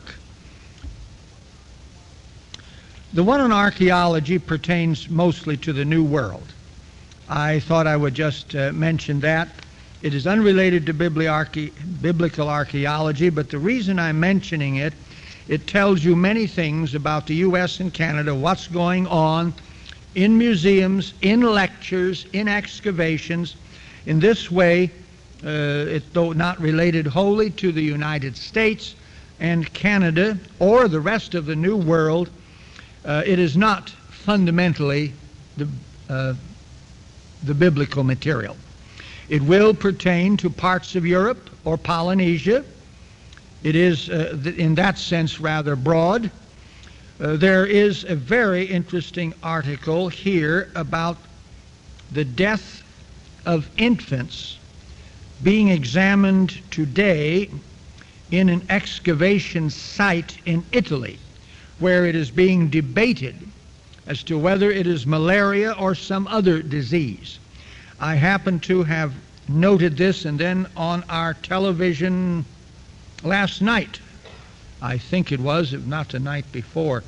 The one on archaeology pertains mostly to the New World. I thought I would just mention that. It is unrelated to biblical archaeology, but the reason I'm mentioning it, it tells you many things about the U.S. and Canada, what's going on in museums, in lectures, in excavations. In this way, though not related wholly to the United States and Canada or the rest of the New World, it is not fundamentally the biblical material. It will pertain to parts of Europe or Polynesia. It is, in that sense, rather broad. There is a very interesting article here about the death of infants being examined today in an excavation site in Italy, where it is being debated as to whether it is malaria or some other disease. I happen to have noted this, and then on our television last night, I think it was, if not the night before,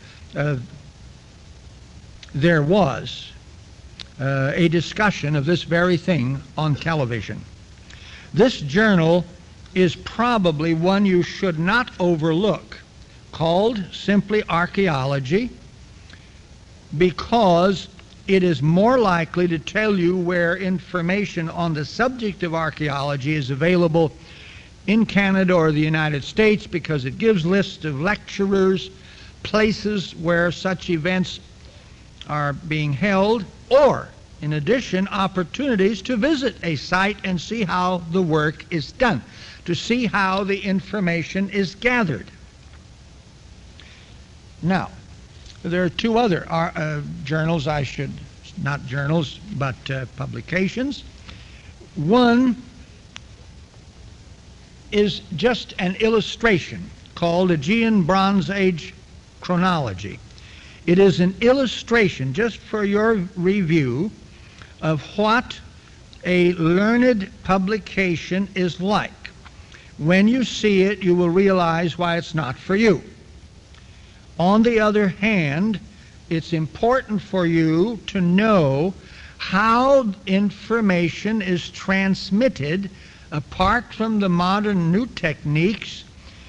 there was a discussion of this very thing on television. This journal is probably one you should not overlook, called simply Archaeology, because it is more likely to tell you where information on the subject of archaeology is available in Canada or the United States, because it gives lists of lecturers, places where such events are being held, or, in addition, opportunities to visit a site and see how the work is done, to see how the information is gathered. Now, there are two other journals not journals, but publications. One is just an illustration called Aegean Bronze Age Chronology. It is an illustration, just for your review, of what a learned publication is like. When you see it, you will realize why it's not for you. On the other hand, it's important for you to know how information is transmitted apart from the modern new techniques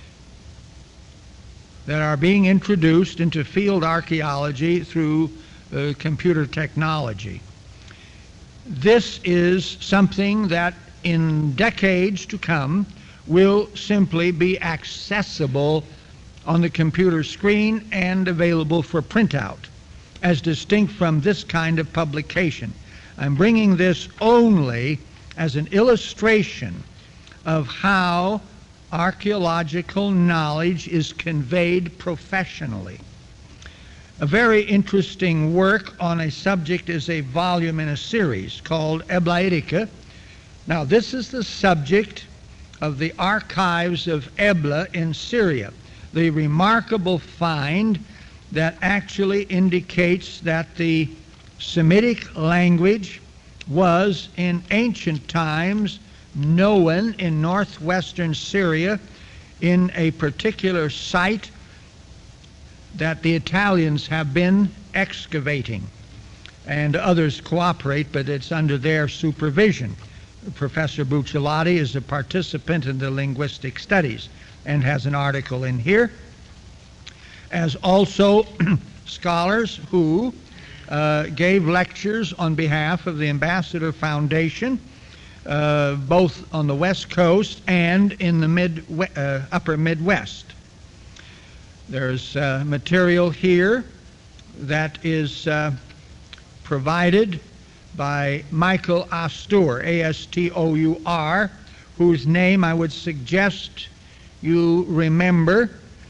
that are being introduced into field archaeology through computer technology. This is something that in decades to come will simply be accessible on the computer screen and available for printout, as distinct from this kind of publication. I'm bringing this only as an illustration of how archaeological knowledge is conveyed professionally. A very interesting work on a subject is a volume in a series called Eblaetica. Now, this is the subject of the archives of Ebla in Syria, the remarkable find that actually indicates that the Semitic language was in ancient times known in northwestern Syria in a particular site that the Italians have been excavating, and others cooperate, but it's under their supervision. Professor Bucciolotti is a participant in the linguistic studies and has an article in here, as also scholars who gave lectures on behalf of the Ambassador Foundation, both on the West Coast and in the upper Midwest. There's material here that is provided by Michael Astor, A-S-T-O-U-R, whose name I would suggest you remember.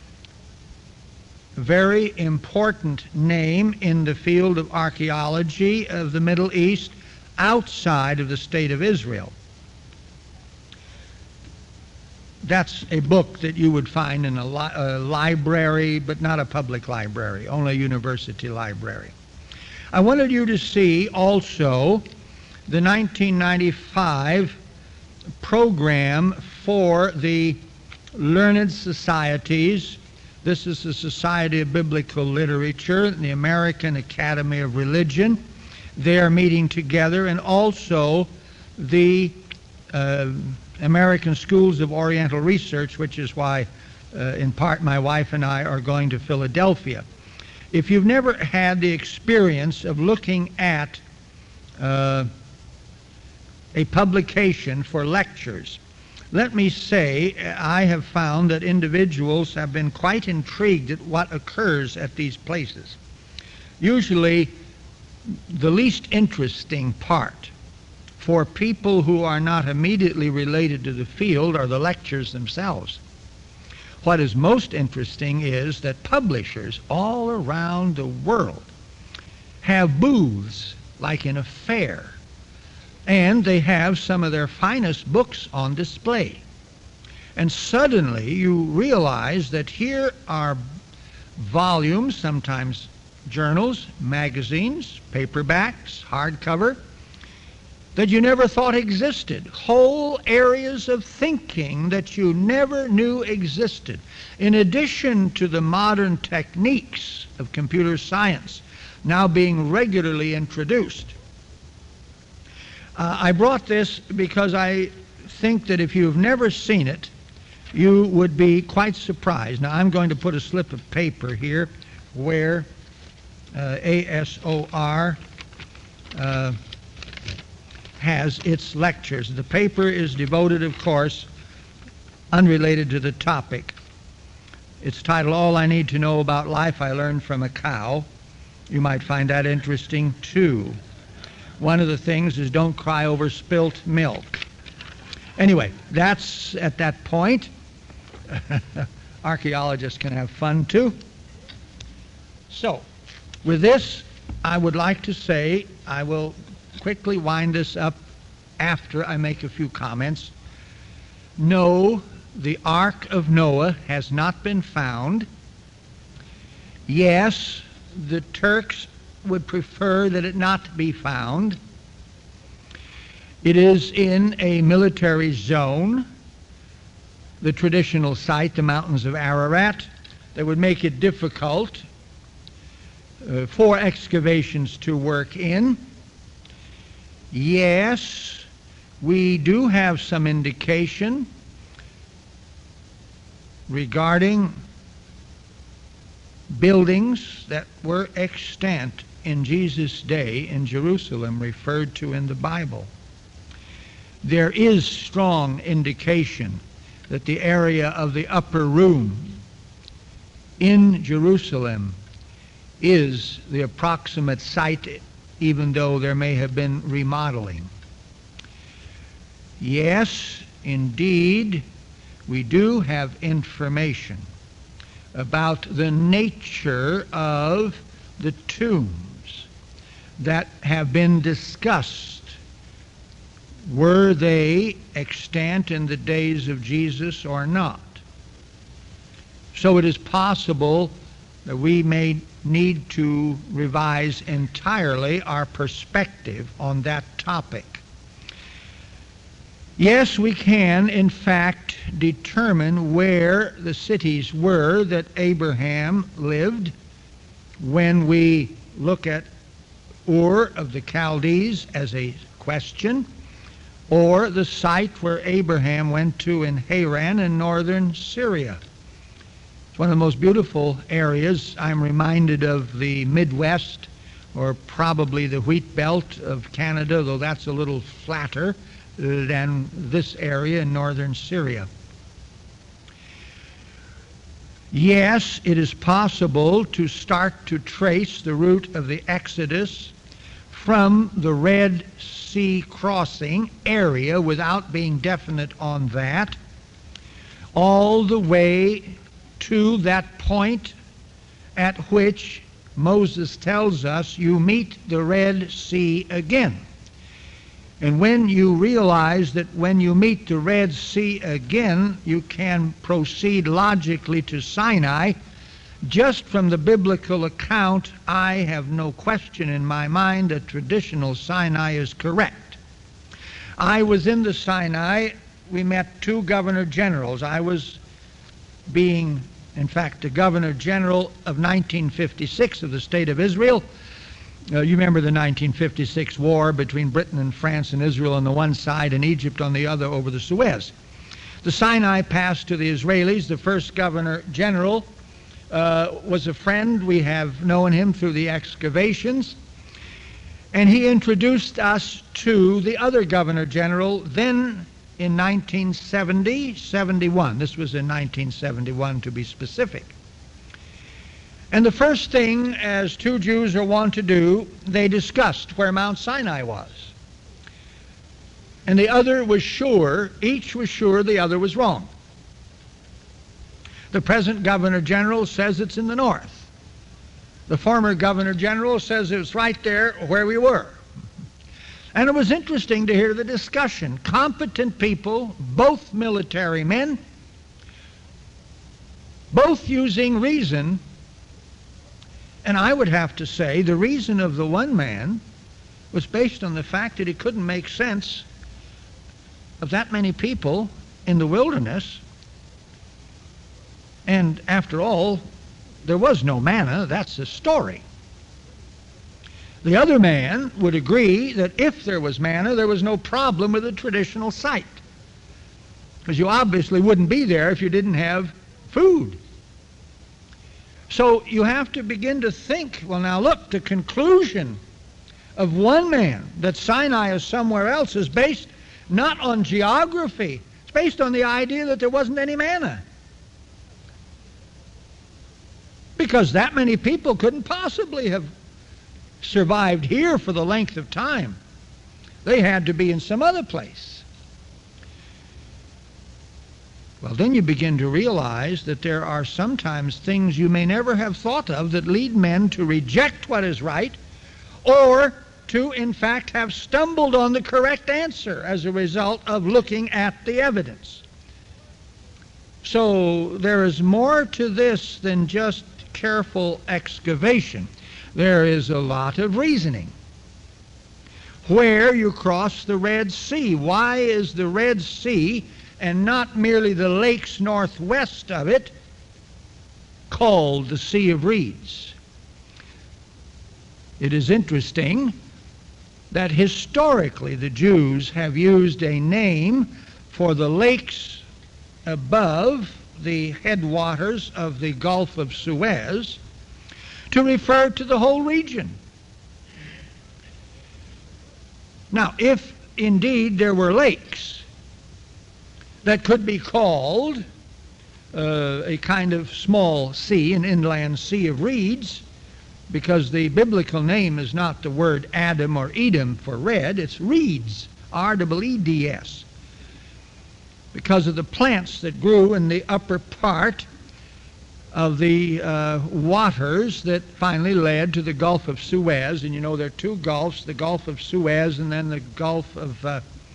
A very important name in the field of archaeology of the Middle East outside of the State of Israel. That's a book that you would find in a library, but not a public library, only a university library. I wanted you to see also the 1995 program for the learned societies. This is the Society of Biblical Literature, the American Academy of Religion. They are meeting together, and also the American Schools of Oriental Research, which is why, in part, my wife and I are going to Philadelphia. If you've never had the experience of looking at a publication for lectures, let me say I have found that individuals have been quite intrigued at what occurs at these places. Usually, the least interesting part for people who are not immediately related to the field are the lectures themselves. What is most interesting is that publishers all around the world have booths like in a fair, and they have some of their finest books on display. And suddenly you realize that here are volumes, sometimes journals, magazines, paperbacks, hardcover, that you never thought existed. Whole areas of thinking that you never knew existed. In addition to the modern techniques of computer science now being regularly introduced. I brought this because I think that if you've never seen it, you would be quite surprised. Now, I'm going to put a slip of paper here where ASOR has its lectures. The paper is devoted, of course, unrelated to the topic. It's titled, All I Need to Know About Life I Learned from a Cow. You might find that interesting, too. One of the things is don't cry over spilt milk. Anyway, that's at that point. Archaeologists can have fun, too. So, with this, I would like to say, I will quickly wind this up after I make a few comments. No, the Ark of Noah has not been found. Yes, the Turks would prefer that it not be found. It is in a military zone, the traditional site, the mountains of Ararat, that would make it difficult for excavations to work in. Yes, we do have some indication regarding buildings that were extant in Jesus' day in Jerusalem, referred to in the Bible. There is strong indication that the area of the upper room in Jerusalem is the approximate site, even though there may have been remodeling. Yes, indeed, we do have information about the nature of the tombs that have been discussed. Were they extant in the days of Jesus or not? So it is possible that we may need to revise entirely our perspective on that topic. Yes, we can, in fact, determine where the cities were that Abraham lived when we look at Ur of the Chaldees as a question, or the site where Abraham went to in Haran in northern Syria. It's one of the most beautiful areas. I'm reminded of the Midwest, or probably the wheat belt of Canada, though that's a little flatter than this area in northern Syria. Yes, it is possible to start to trace the route of the Exodus from the Red Sea crossing area without being definite on that, all the way to that point at which Moses tells us you meet the Red Sea again. And when you realize that when you meet the Red Sea again, you can proceed logically to Sinai, just from the biblical account, I have no question in my mind that traditional Sinai is correct. I was in the Sinai. We met two governor generals. I was being, in fact, the governor general of 1956 of the state of Israel. You remember the 1956 war between Britain and France and Israel on the one side and Egypt on the other over the Suez. The Sinai passed to the Israelis. The first governor general was a friend. We have known him through the excavations. And he introduced us to the other governor general then in 1970-71. This was in 1971 to be specific. And the first thing, as two Jews are wont to do, they discussed where Mount Sinai was. and the other was sure, each was sure the other was wrong. The present Governor General says it's in the north. The former Governor General says it was right there where we were. And it was interesting to hear the discussion. Competent people, both military men, both using reason. And I would have to say the reason of the one man was based on the fact that he couldn't make sense of that many people in the wilderness. And after all, there was no manna. That's the story. The other man would agree that if there was manna, there was no problem with the traditional site, because you obviously wouldn't be there if you didn't have food. So you have to begin to think, well, now look, the conclusion of one man that Sinai is somewhere else is based not on geography. It's based on the idea that there wasn't any manna, because that many people couldn't possibly have survived here for the length of time. They had to be in some other place. Well, then you begin to realize that there are sometimes things you may never have thought of that lead men to reject what is right, or to, in fact, have stumbled on the correct answer as a result of looking at the evidence. So there is more to this than just careful excavation. There is a lot of reasoning. Where you cross the Red Sea. Why is the Red Sea, and not merely the lakes northwest of it, called the Sea of Reeds? It is interesting that historically the Jews have used a name for the lakes above the headwaters of the Gulf of Suez to refer to the whole region. Now, if indeed there were lakes that could be called a kind of small sea, an inland sea of reeds, because the biblical name is not the word Adam or Edom for red, it's reeds, R-E-E-D-S, because of the plants that grew in the upper part of the waters that finally led to the Gulf of Suez. And you know there are two gulfs, the Gulf of Suez and then the Gulf of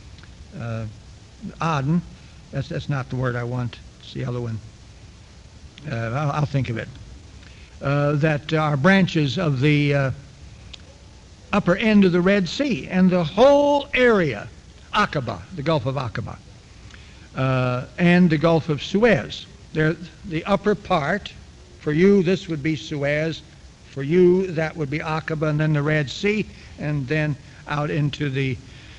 Aden. That's not the word I want. It's the other one. I'll think of it. That are branches of the upper end of the Red Sea. And the whole area, Aqaba, the Gulf of Aqaba, and the Gulf of Suez. The upper part, for you this would be Suez, for you that would be Aqaba, and then the Red Sea, and then out into the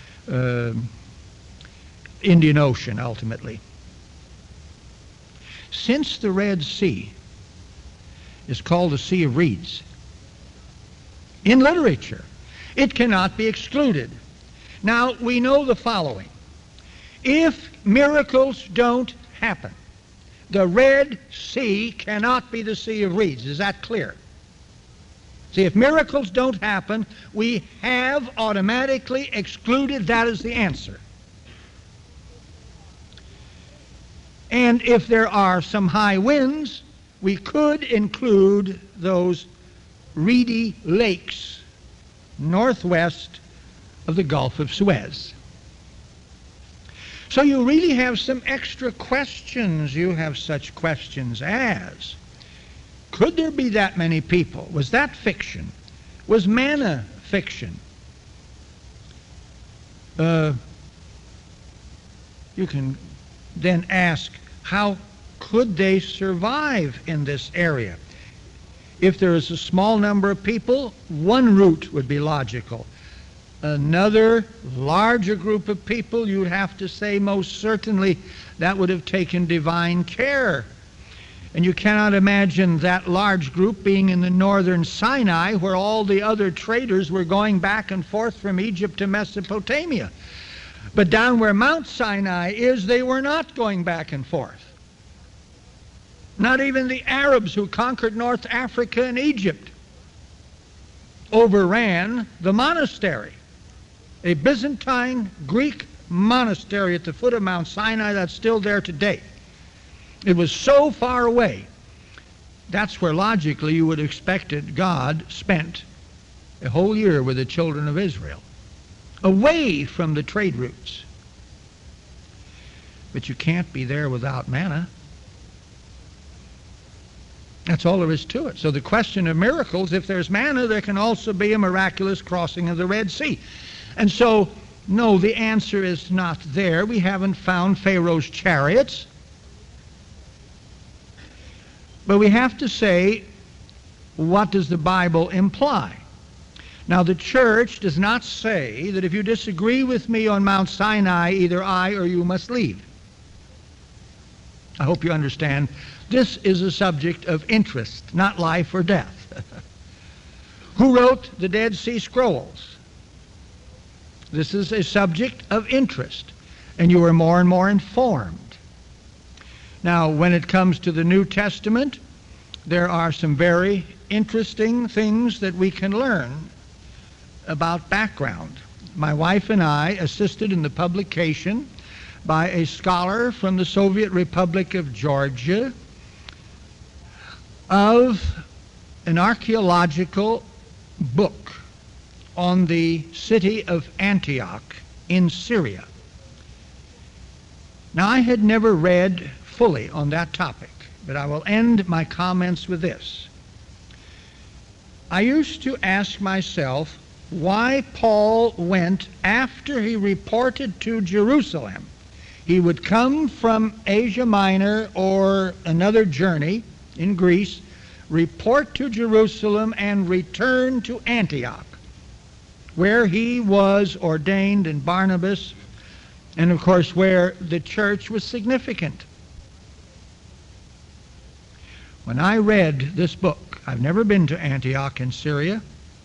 Indian Ocean ultimately. Since the Red Sea is called the Sea of Reeds in literature, it cannot be excluded. Now we know the following: if miracles don't happen, the Red Sea cannot be the Sea of Reeds. Is that clear? See, if miracles don't happen, we have automatically excluded that as the answer. And if there are some high winds, we could include those reedy lakes northwest of the Gulf of Suez. So you really have some extra questions. You have such questions as, could there be that many people? Was that fiction? Was manna fiction? You can then ask, how could they survive in this area? If there is a small number of people, one route would be logical. Another larger group of people, you'd have to say most certainly that would have taken divine care. And you cannot imagine that large group being in the northern Sinai, where all the other traders were going back and forth from Egypt to Mesopotamia. But down where Mount Sinai is, they were not going back and forth. Not even the Arabs who conquered North Africa and Egypt overran the monastery, a Byzantine Greek monastery at the foot of Mount Sinai that's still there today. It was so far away. That's where logically you would have expected God spent a whole year with the children of Israel, away from the trade routes. But you can't be there without manna. That's all there is to it. So the question of miracles, if there's manna, there can also be a miraculous crossing of the Red Sea. And so, no, the answer is not there. We haven't found Pharaoh's chariots. But we have to say, what does the Bible imply? Now, the church does not say that if you disagree with me on Mount Sinai, either I or you must leave. I hope you understand. This is a subject of interest, not life or death. Who wrote the Dead Sea Scrolls? This is a subject of interest, and you are more and more informed. Now, when it comes to the New Testament, there are some very interesting things that we can learn about background. My wife and I assisted in the publication by a scholar from the Soviet Republic of Georgia of an archaeological book on the city of Antioch in Syria. Now, I had never read fully on that topic, but I will end my comments with this. I used to ask myself why Paul went after he reported to Jerusalem. He would come from Asia Minor or another journey in Greece, report to Jerusalem, and return to Antioch, where he was ordained in Barnabas, and of course where the church was significant. When I read this book, I've never been to Antioch in Syria,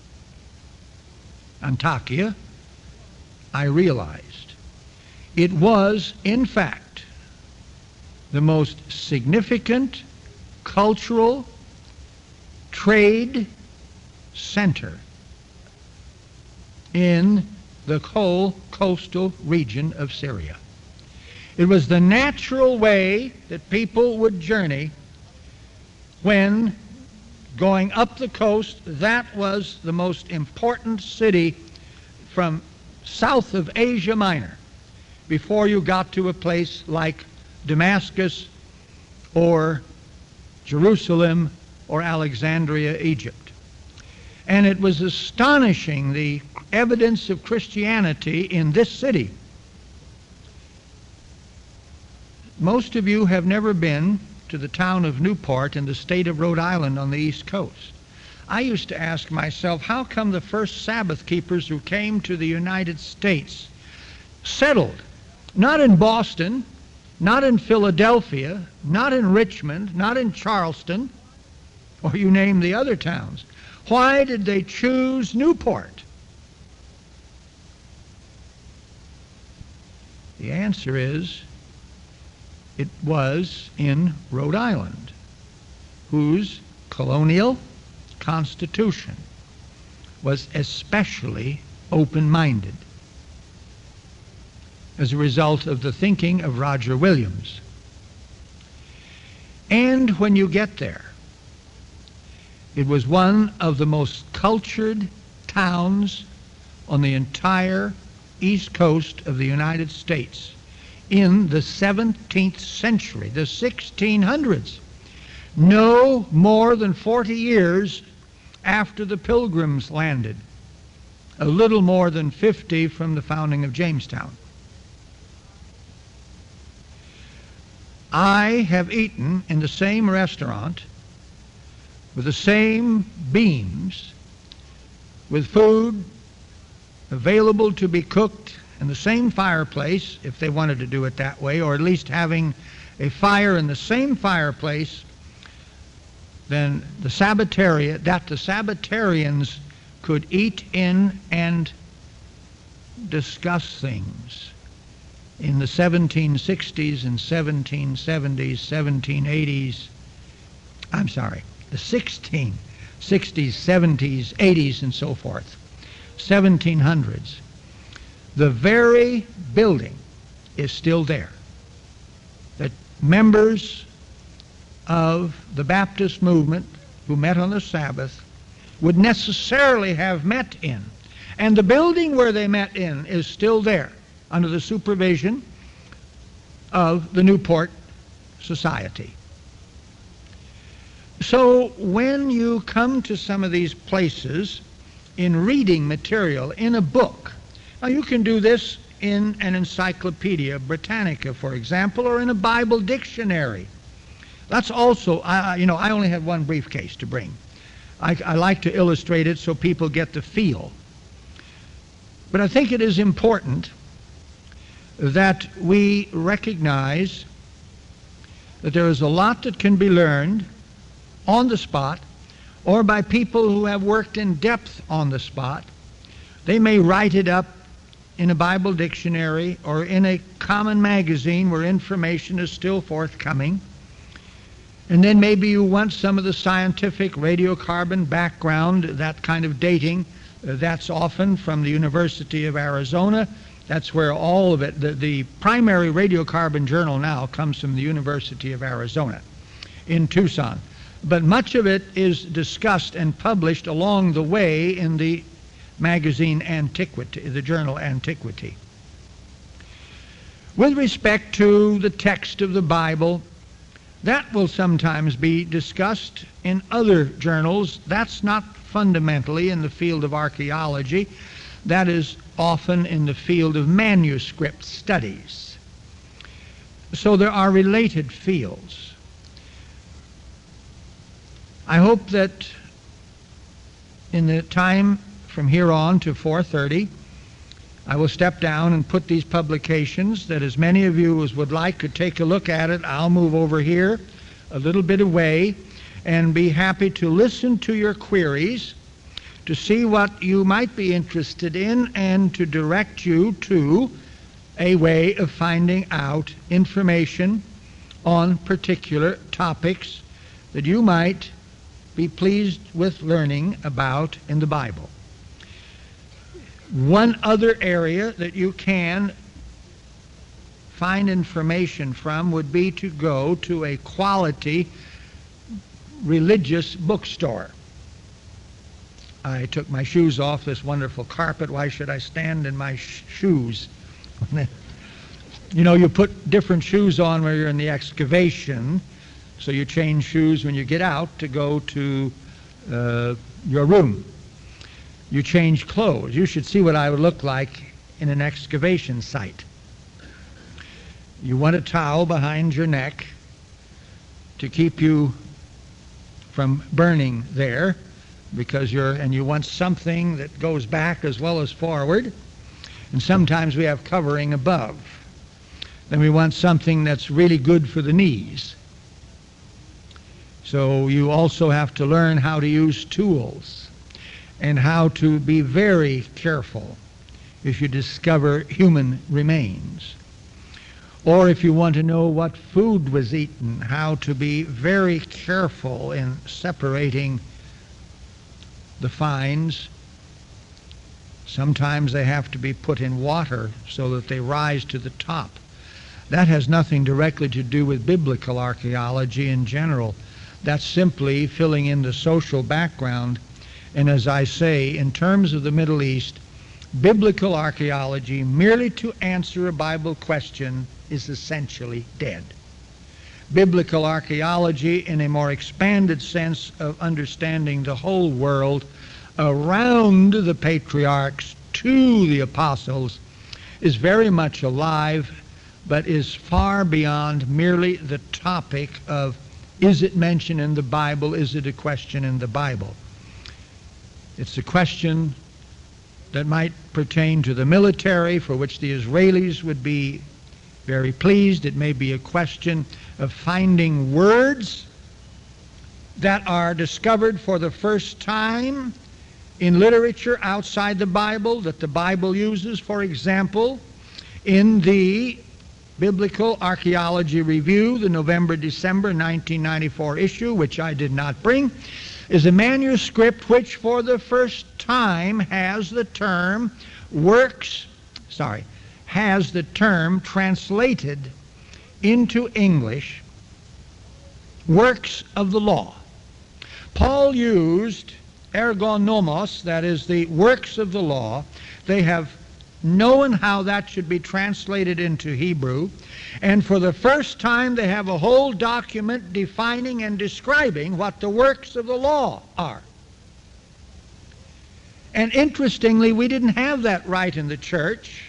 Antakya, I realized it was, in fact, the most significant cultural trade center in the whole coastal region of Syria. It was the natural way that people would journey when going up the coast. That was the most important city from south of Asia Minor before you got to a place like Damascus or Jerusalem or Alexandria, Egypt. And it was astonishing, the evidence of Christianity in this city. Most of you have never been to the town of Newport in the state of Rhode Island on the East Coast. I used to ask myself, how come the first Sabbath keepers who came to the United States settled not in Boston, not in Philadelphia, not in Richmond, not in Charleston, or you name the other towns? Why did they choose Newport? The answer is, it was in Rhode Island, whose colonial constitution was especially open-minded as a result of the thinking of Roger Williams. And when you get there, it was one of the most cultured towns on the entire east coast of the United States in the 17th century, the 1600s, no more than 40 years after the Pilgrims landed, a little more than 50 from the founding of Jamestown. I have eaten in the same restaurant with the same beams, with food available to be cooked in the same fireplace, if they wanted to do it that way, or at least having a fire in the same fireplace, than the Sabbatarian, that the Sabbatarians could eat in and discuss things in the 1760s and 1770s, 1780s, I'm sorry, the 1660s, 70s, 80s, and so forth, 1700s. The very building is still there that members of the Baptist movement who met on the Sabbath would necessarily have met in. And the building where they met in is still there under the supervision of the Newport Society. So when you come to some of these places in reading material in a book, now you can do this in an Encyclopedia Britannica, for example, or in a Bible dictionary. That's also, I only had one briefcase to bring. I like to illustrate it so people get the feel. But I think it is important that we recognize that there is a lot that can be learned on the spot or by people who have worked in depth on the spot. They may write it up in a Bible dictionary or in a common magazine where information is still forthcoming. And then maybe you want some of the scientific radiocarbon background, that kind of dating. That's often from the University of Arizona. That's where all of it, the primary radiocarbon journal now comes from the University of Arizona in Tucson. But much of it is discussed and published along the way in the magazine Antiquity, the journal Antiquity. With respect to the text of the Bible, that will sometimes be discussed in other journals. That's not fundamentally in the field of archaeology. That is often in the field of manuscript studies. So there are related fields. I hope that in the time from here on to 4:30, I will step down and put these publications that as many of you as would like could take a look at it. I'll move over here a little bit away and be happy to listen to your queries, to see what you might be interested in, and to direct you to a way of finding out information on particular topics that you might be pleased with learning about in the Bible. One other area that you can find information from would be to go to a quality religious bookstore. I took my shoes off this wonderful carpet. Why should I stand in my shoes? You put different shoes on when you're in the excavation, so you change shoes when you get out to go to your room. You change clothes. You should see what I would look like in an excavation site. You want a towel behind your neck to keep you from burning there, because you want something that goes back as well as forward. And sometimes we have covering above. Then we want something that's really good for the knees. So you also have to learn how to use tools and how to be very careful if you discover human remains. Or if you want to know what food was eaten, how to be very careful in separating the finds. Sometimes they have to be put in water so that they rise to the top. That has nothing directly to do with biblical archaeology in general. That's simply filling in the social background. And as I say, in terms of the Middle East, biblical archaeology, merely to answer a Bible question, is essentially dead. Biblical archaeology, in a more expanded sense of understanding the whole world around the patriarchs to the apostles, is very much alive, but is far beyond merely the topic of, is it mentioned in the Bible, is it a question in the Bible? It's a question that might pertain to the military, for which the Israelis would be very pleased. It may be a question of finding words that are discovered for the first time in literature outside the Bible, that the Bible uses. For example, in the Biblical Archaeology Review, the November-December 1994 issue, which I did not bring, is a manuscript which for the first time has the term works has the term translated into English, works of the law. Paul used ergonomos, that is the works of the law. They have known how that should be translated into Hebrew, and for the first time they have a whole document defining and describing what the works of the law are. And interestingly, we didn't have that right in the church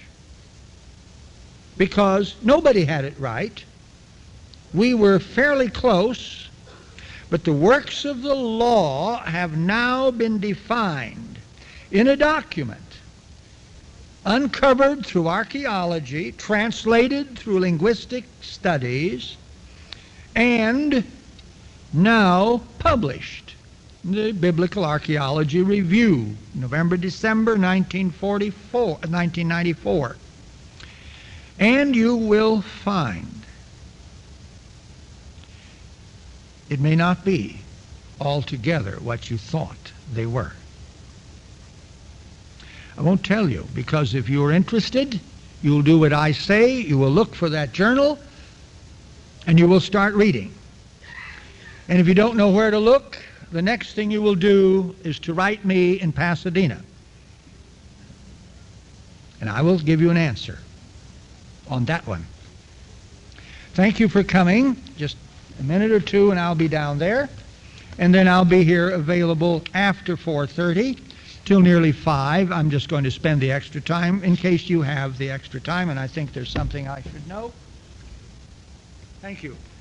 because nobody had it right. We were fairly close, but the works of the law have now been defined in a document, uncovered through archaeology, translated through linguistic studies, and now published. The Biblical Archaeology Review, November-December 1994. And you will find it may not be altogether what you thought they were. I won't tell you, because if you're interested, you'll do what I say. You will look for that journal, and you will start reading. And if you don't know where to look, the next thing you will do is to write me in Pasadena. And I will give you an answer on that one. Thank you for coming. Just a minute or two and I'll be down there. And then I'll be here available after 4:30 till nearly 5. I'm just going to spend the extra time in case you have the extra time, and I think there's something I should know. Thank you.